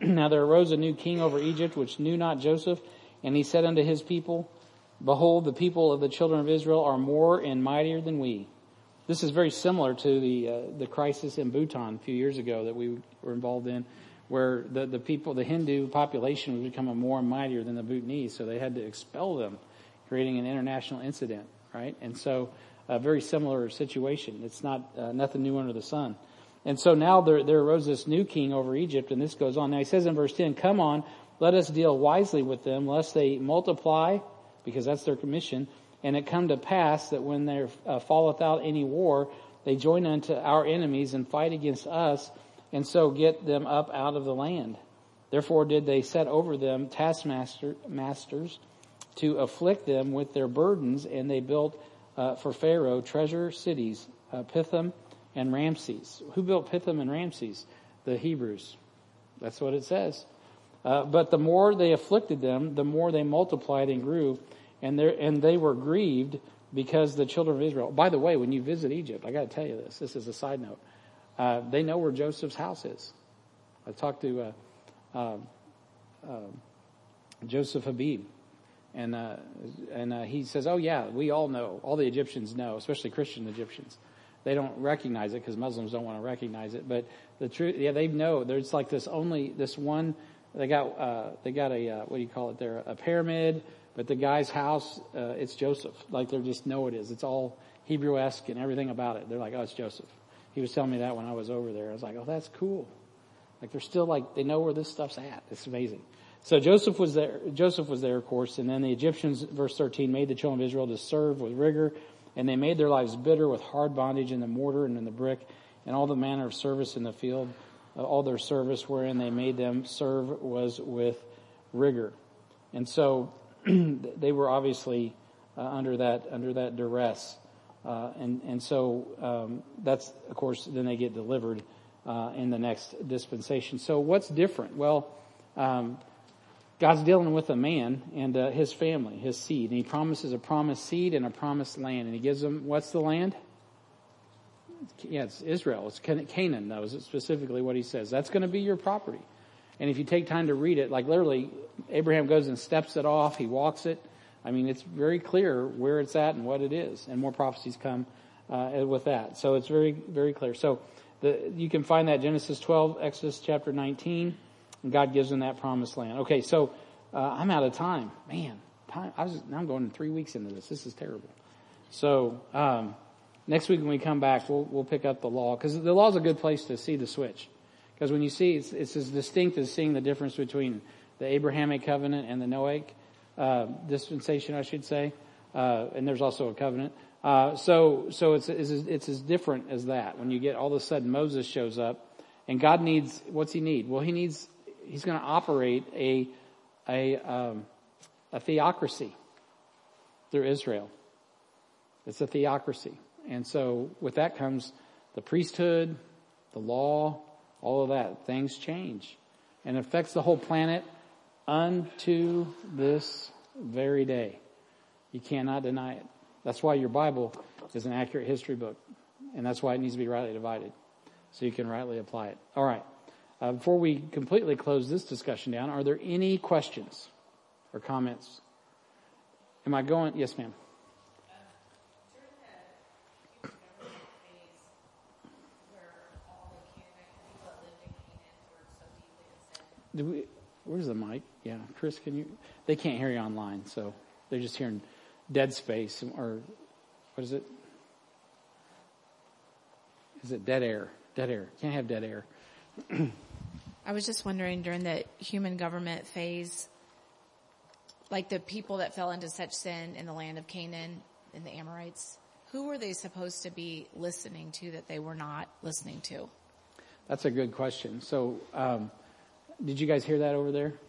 Now there arose a new king over Egypt, which knew not Joseph, and he said unto his people, Behold, the people of the children of Israel are more and mightier than we. This is very similar to the crisis in Bhutan a few years ago that we were involved in, where the people, the Hindu population was becoming more and mightier than the Bhutanese, so they had to expel them, creating an international incident, right? And so a very similar situation. It's not nothing new under the sun. And so now there arose this new king over Egypt, and this goes on. Now he says in verse 10, Come on, let us deal wisely with them, lest they multiply, because that's their commission, and it come to pass that when there falleth out any war, they join unto our enemies and fight against us, and so get them up out of the land. Therefore did they set over them taskmasters to afflict them with their burdens, and they built for Pharaoh treasure cities, Pithom and Ramses. Who built Pithom and Ramses? The Hebrews. That's what it says. But the more they afflicted them, the more they multiplied and grew, and they were grieved because the children of Israel. By the way, when you visit Egypt, I got to tell you this. This is a side note. They know where Joseph's house is. I talked to Joseph Habib, and he says, "Oh yeah, we all know. All the Egyptians know, especially Christian Egyptians. They don't recognize it because Muslims don't want to recognize it. But the truth, yeah, they know. There's like this one. They got a what do you call it there? A pyramid." But the guy's house, it's Joseph. Like they just know it is. It's all Hebrew-esque and everything about it. They're like, oh, it's Joseph. He was telling me that when I was over there. I was like, oh, that's cool. Like they're still like, they know where this stuff's at. It's amazing. So Joseph was there, of course. And then the Egyptians, verse 13, made the children of Israel to serve with rigor. And they made their lives bitter with hard bondage in the mortar and in the brick and all the manner of service in the field. All their service wherein they made them serve was with rigor. And so they were obviously under that duress, and so that's of course then they get delivered in the next dispensation. So what's different? Well, God's dealing with a man and his family, his seed, and He promises a promised seed and a promised land, and He gives them what's the land? Yeah, it's Israel. It's Canaan. That was specifically what He says. That's going to be your property. And if you take time to read it, like literally, Abraham goes and steps it off. He walks it. I mean, it's very clear where it's at and what it is. And more prophecies come with that. So it's very, very clear. So you can find that Genesis 12, Exodus chapter 19. And God gives them that promised land. Okay, so I'm out of time. Man, now I'm going 3 weeks into this. This is terrible. So next week when we come back, we'll pick up the law. Because the law is a good place to see the switch. Because when you see, it's as distinct as seeing the difference between the Abrahamic covenant and the Noahic dispensation, I should say. And there's also a covenant. So it's as different as that. When you get all of a sudden Moses shows up, and God needs, what's He need? Well, he's going to operate a theocracy through Israel. It's a theocracy, and so with that comes the priesthood, the law. All of that, things change, and it affects the whole planet unto this very day. You cannot deny it. That's why your Bible is an accurate history book, and that's why it needs to be rightly divided, so you can rightly apply it. All right. Before we completely close this discussion down, are there any questions or comments? Am I going? Yes, ma'am. Where's the mic? Yeah, Chris, they can't hear you online, so they're just hearing dead space, or what is it? Is it dead air? Dead air. Can't have dead air. I was just wondering, during the human government phase, like the people that fell into such sin in the land of Canaan and the Amorites, who were they supposed to be listening to that they were not listening to? That's a good question. So, did you guys hear that over there?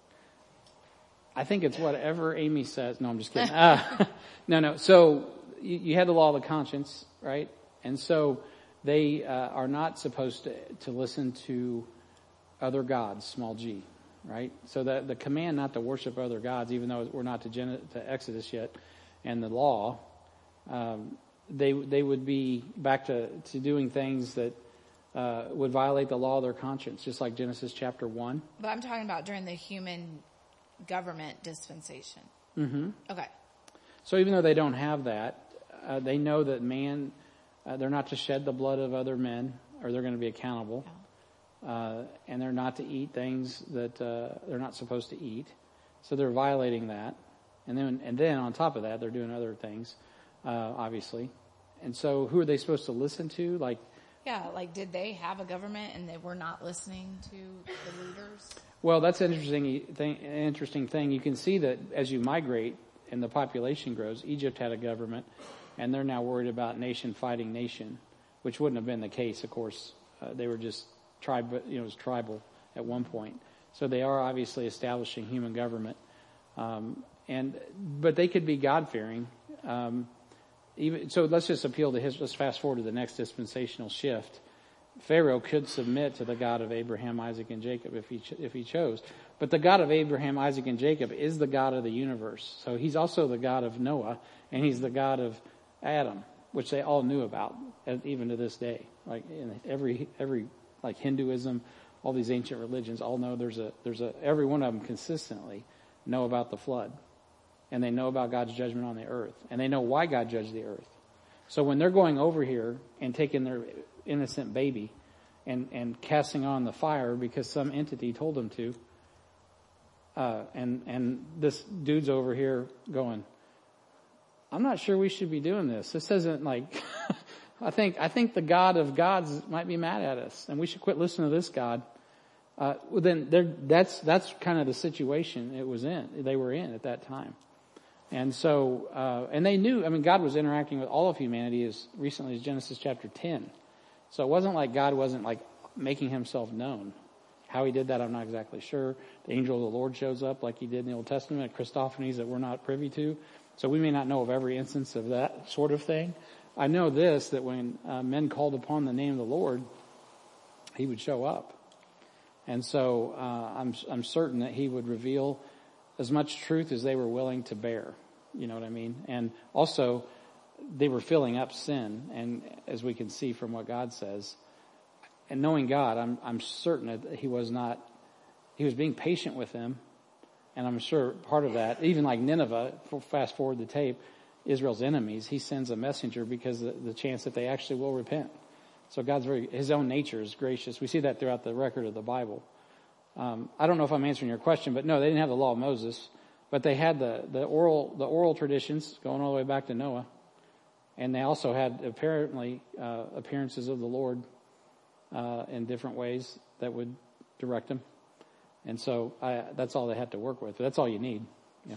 I think it's whatever Amy says. No, I'm just kidding. No. So you had the law of the conscience, right? And so they are not supposed to listen to other gods, small g, right? So the command not to worship other gods, even though we're not to Exodus yet, and the law, they would be back to doing things that would violate the law of their conscience, just like Genesis chapter 1. But I'm talking about during the human government dispensation. Mm-hmm. Okay. So even though they don't have that, they know that man, they're not to shed the blood of other men, or they're going to be accountable. And they're not to eat things that they're not supposed to eat. So they're violating that. And then on top of that, they're doing other things, obviously. And so who are they supposed to listen to? Like, did they have a government and they were not listening to the leaders? well, that's an interesting thing. You can see that as you migrate and the population grows, Egypt had a government, and they're now worried about nation fighting nation, which wouldn't have been the case, of course. They were just it was tribal at one point. So they are obviously establishing human government. But they could be God-fearing. So let's just appeal to let's fast forward to the next dispensational shift. Pharaoh could submit to the God of Abraham, Isaac, and Jacob if he chose. But the God of Abraham, Isaac, and Jacob is the God of the universe. So he's also the God of Noah, and he's the God of Adam, which they all knew about, even to this day. Like in every like Hinduism, all these ancient religions all know every one of them consistently know about the flood. And they know about God's judgment on the earth. And they know why God judged the earth. So when they're going over here and taking their innocent baby and casting on the fire because some entity told them to, and this dude's over here going, I'm not sure we should be doing this. This isn't like, I think the God of gods might be mad at us and we should quit listening to this God. That's kind of the situation they were in at that time. And so, and they knew, God was interacting with all of humanity as recently as Genesis chapter 10. So it wasn't like God wasn't like making himself known. How he did that, I'm not exactly sure. The angel of the Lord shows up like he did in the Old Testament, Christophanies that we're not privy to. So we may not know of every instance of that sort of thing. I know this, that when men called upon the name of the Lord, he would show up. And so I'm certain that he would reveal as much truth as they were willing to bear. You know what I mean? And also, they were filling up sin, and as we can see from what God says, and knowing God, I'm certain that he was being patient with them, and I'm sure part of that, even like Nineveh, fast forward the tape, Israel's enemies, he sends a messenger because of the chance that they actually will repent. So his own nature is gracious. We see that throughout the record of the Bible. I don't know if I'm answering your question, but no, they didn't have the law of Moses, but they had the oral traditions going all the way back to Noah. And they also had apparently appearances of the Lord in different ways that would direct them. And so that's all they had to work with. That's all you need. You know.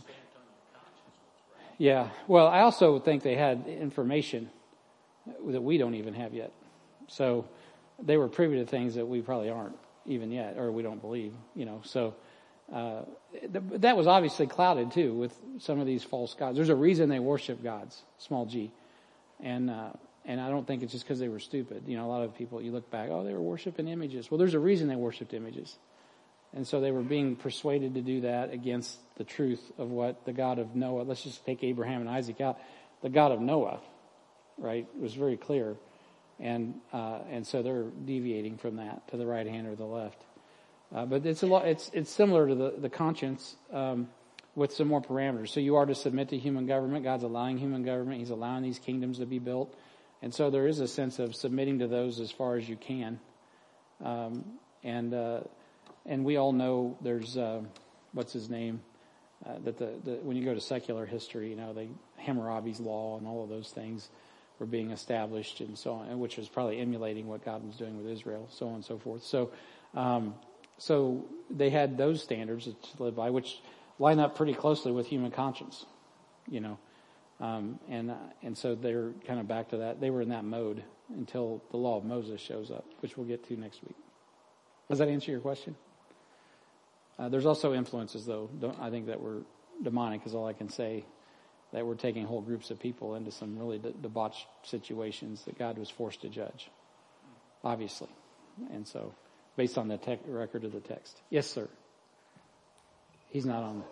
Yeah. Well, I also think they had information that we don't even have yet. So they were privy to things that we probably aren't even yet, or we don't believe, So that was obviously clouded too with some of these false gods. There's a reason they worship gods, small g. And I don't think it's just because they were stupid. A lot of people, you look back, they were worshiping images. Well, there's a reason they worshiped images. And so they were being persuaded to do that against the truth of what the God of Noah, let's just take Abraham and Isaac out, the God of Noah, right, was very clear. And so they're deviating from that to the right hand or the left. But it's similar to the conscience, with some more parameters. So you are to submit to human government. God's allowing human government. He's allowing these kingdoms to be built. And so there is a sense of submitting to those as far as you can. And we all know there's, what's his name? That when you go to secular history, the Hammurabi's law and all of those things were being established and so on, which was probably emulating what God was doing with Israel, so on and so forth. So they had those standards to live by, which line up pretty closely with human conscience, and so they're kind of back to that. They were in that mode until the law of Moses shows up, which we'll get to next week. Does that answer your question? There's also influences, though. I think that were demonic is all I can say, that we're taking whole groups of people into some really debauched situations that God was forced to judge, obviously. And so, based on the record of the text. Yes, sir. He's not on.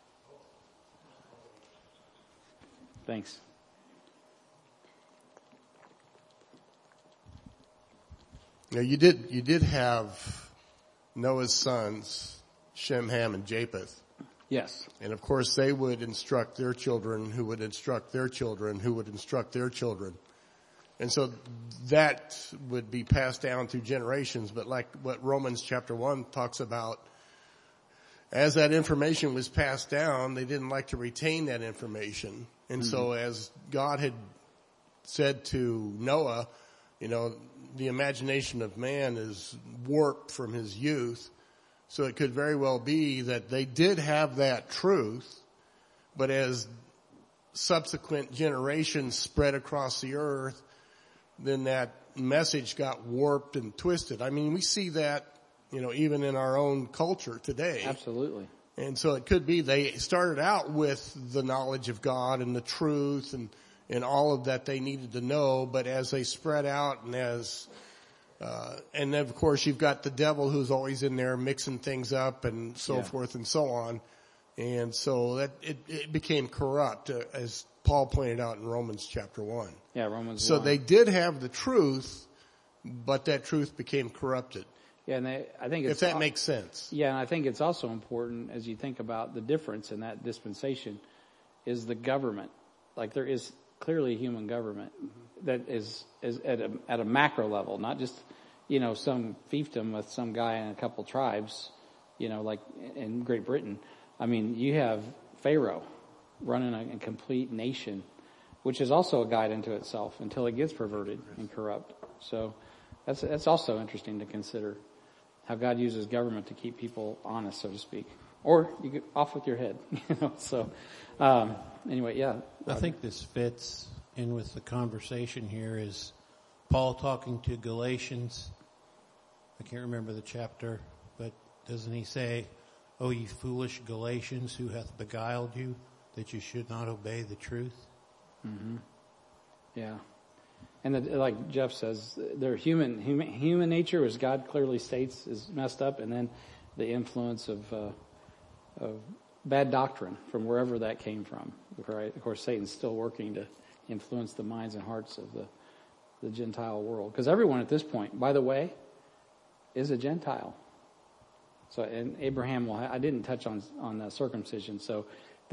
Thanks. You know, you did have Noah's sons, Shem, Ham, and Japheth. Yes. And of course they would instruct their children, who would instruct their children, who would instruct their children. And so that would be passed down through generations. But like what Romans chapter 1 talks about, as that information was passed down, they didn't like to retain that information. And so as God had said to Noah, you know, the imagination of man is warped from his youth. So it could very well be that they did have that truth, but as subsequent generations spread across the earth, then that message got warped and twisted. I mean, we see that, you know, even in our own culture today. Absolutely. And so it could be they started out with the knowledge of God and the truth and all of that they needed to know, but as they spread out and and then of course you've got the devil who's always in there mixing things up and so forth and so on. And so that it became corrupt, as Paul pointed out in Romans chapter 1. Yeah, Romans 1. So they did have the truth, but that truth became corrupted. Yeah, and I think if that makes sense. Yeah, and I think it's also important as you think about the difference in that dispensation is the government. Like there is clearly human government that is at a macro level, not just, you know, some fiefdom with some guy and a couple tribes, you know, like in Great Britain. I mean, you have Pharaoh running a complete nation, which is also a guide unto itself until it gets perverted and corrupt. So that's also interesting to consider how God uses government to keep people honest, so to speak. Or you get off with your head, you know. So anyway, yeah. I think this fits in with the conversation here is Paul talking to Galatians. I can't remember the chapter, but doesn't he say, "O ye foolish Galatians, who hath beguiled you, that you should not obey the truth?" Mm-hmm. Yeah. And like Jeff says, their human nature, as God clearly states, is messed up, and then the influence of bad doctrine from wherever that came from. Right? Of course, Satan's still working to influence the minds and hearts of the Gentile world, because everyone at this point, by the way, is a Gentile. So, and Abraham I didn't touch on the circumcision. So,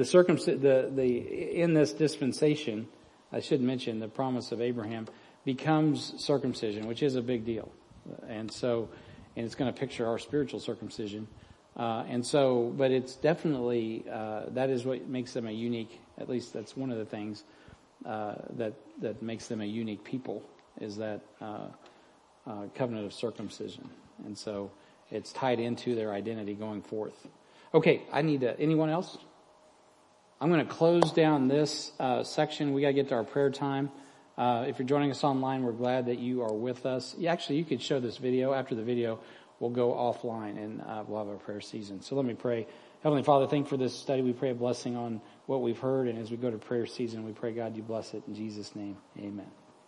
in this dispensation, I should mention the promise of Abraham becomes circumcision, which is a big deal. And it's going to picture our spiritual circumcision. But it's definitely, that is what makes them a unique, at least that's one of the things, that makes them a unique people, is that, covenant of circumcision. And so it's tied into their identity going forth. Okay. Anyone else? I'm going to close down this section. We got to get to our prayer time. If you're joining us online, we're glad that you are with us. Actually, you could show this video. After the video, we'll go offline and we'll have our prayer season. So let me pray. Heavenly Father, thank you for this study. We pray a blessing on what we've heard. And as we go to prayer season, we pray, God, you bless it. In Jesus' name, amen.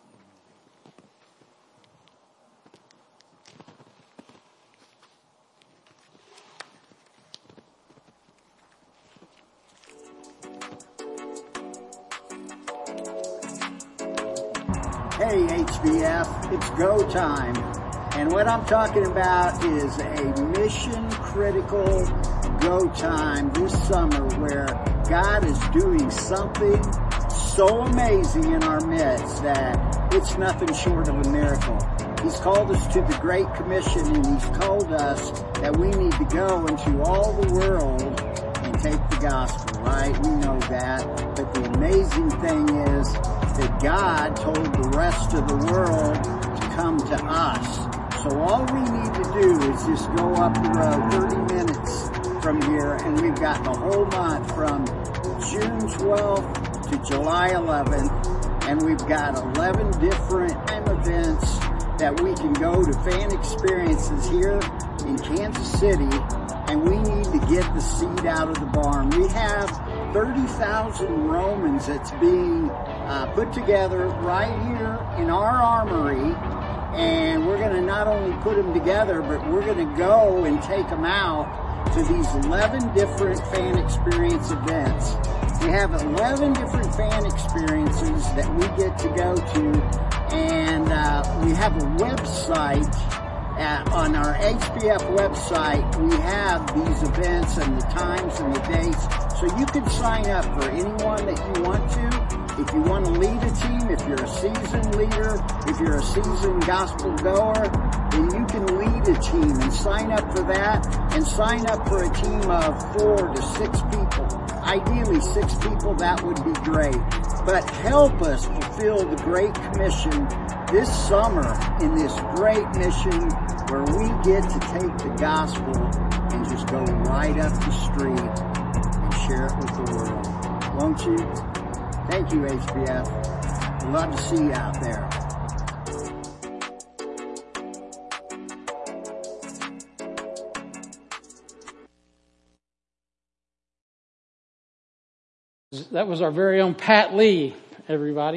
Hey HBF, it's go time. And what I'm talking about is a mission critical go time this summer where God is doing something so amazing in our midst that it's nothing short of a miracle. He's called us to the Great Commission, and He's told us that we need to go into all the world and take the gospel, right? We know that. But the amazing thing is that God told the rest of the world to come to us. So all we need to do is just go up the road 30 minutes from here, and we've got the whole month from June 12th to July 11th, and we've got 11 different events that we can go to fan experiences here in Kansas City, and we need to get the seed out of the barn. We have 30,000 Romans that's being put together right here in our armory, and we're going to not only put them together, but we're going to go and take them out to these 11 different fan experience events. We have 11 different fan experiences that we get to go to, and we have a website on our HBF website, we have these events and the times and the dates, so you can sign up for anyone that you want to. If you want to lead a team, if you're a seasoned leader, if you're a seasoned gospel goer, then you can lead a team and sign up for that, and sign up for a team of 4 to 6 people. Ideally 6 people, that would be great. But help us fulfill the Great Commission this summer in this great mission where we get to take the gospel and just go right up the street and share it with the world. Won't you? Thank you, HBF. Love to see you out there. That was our very own Pat Lee, everybody.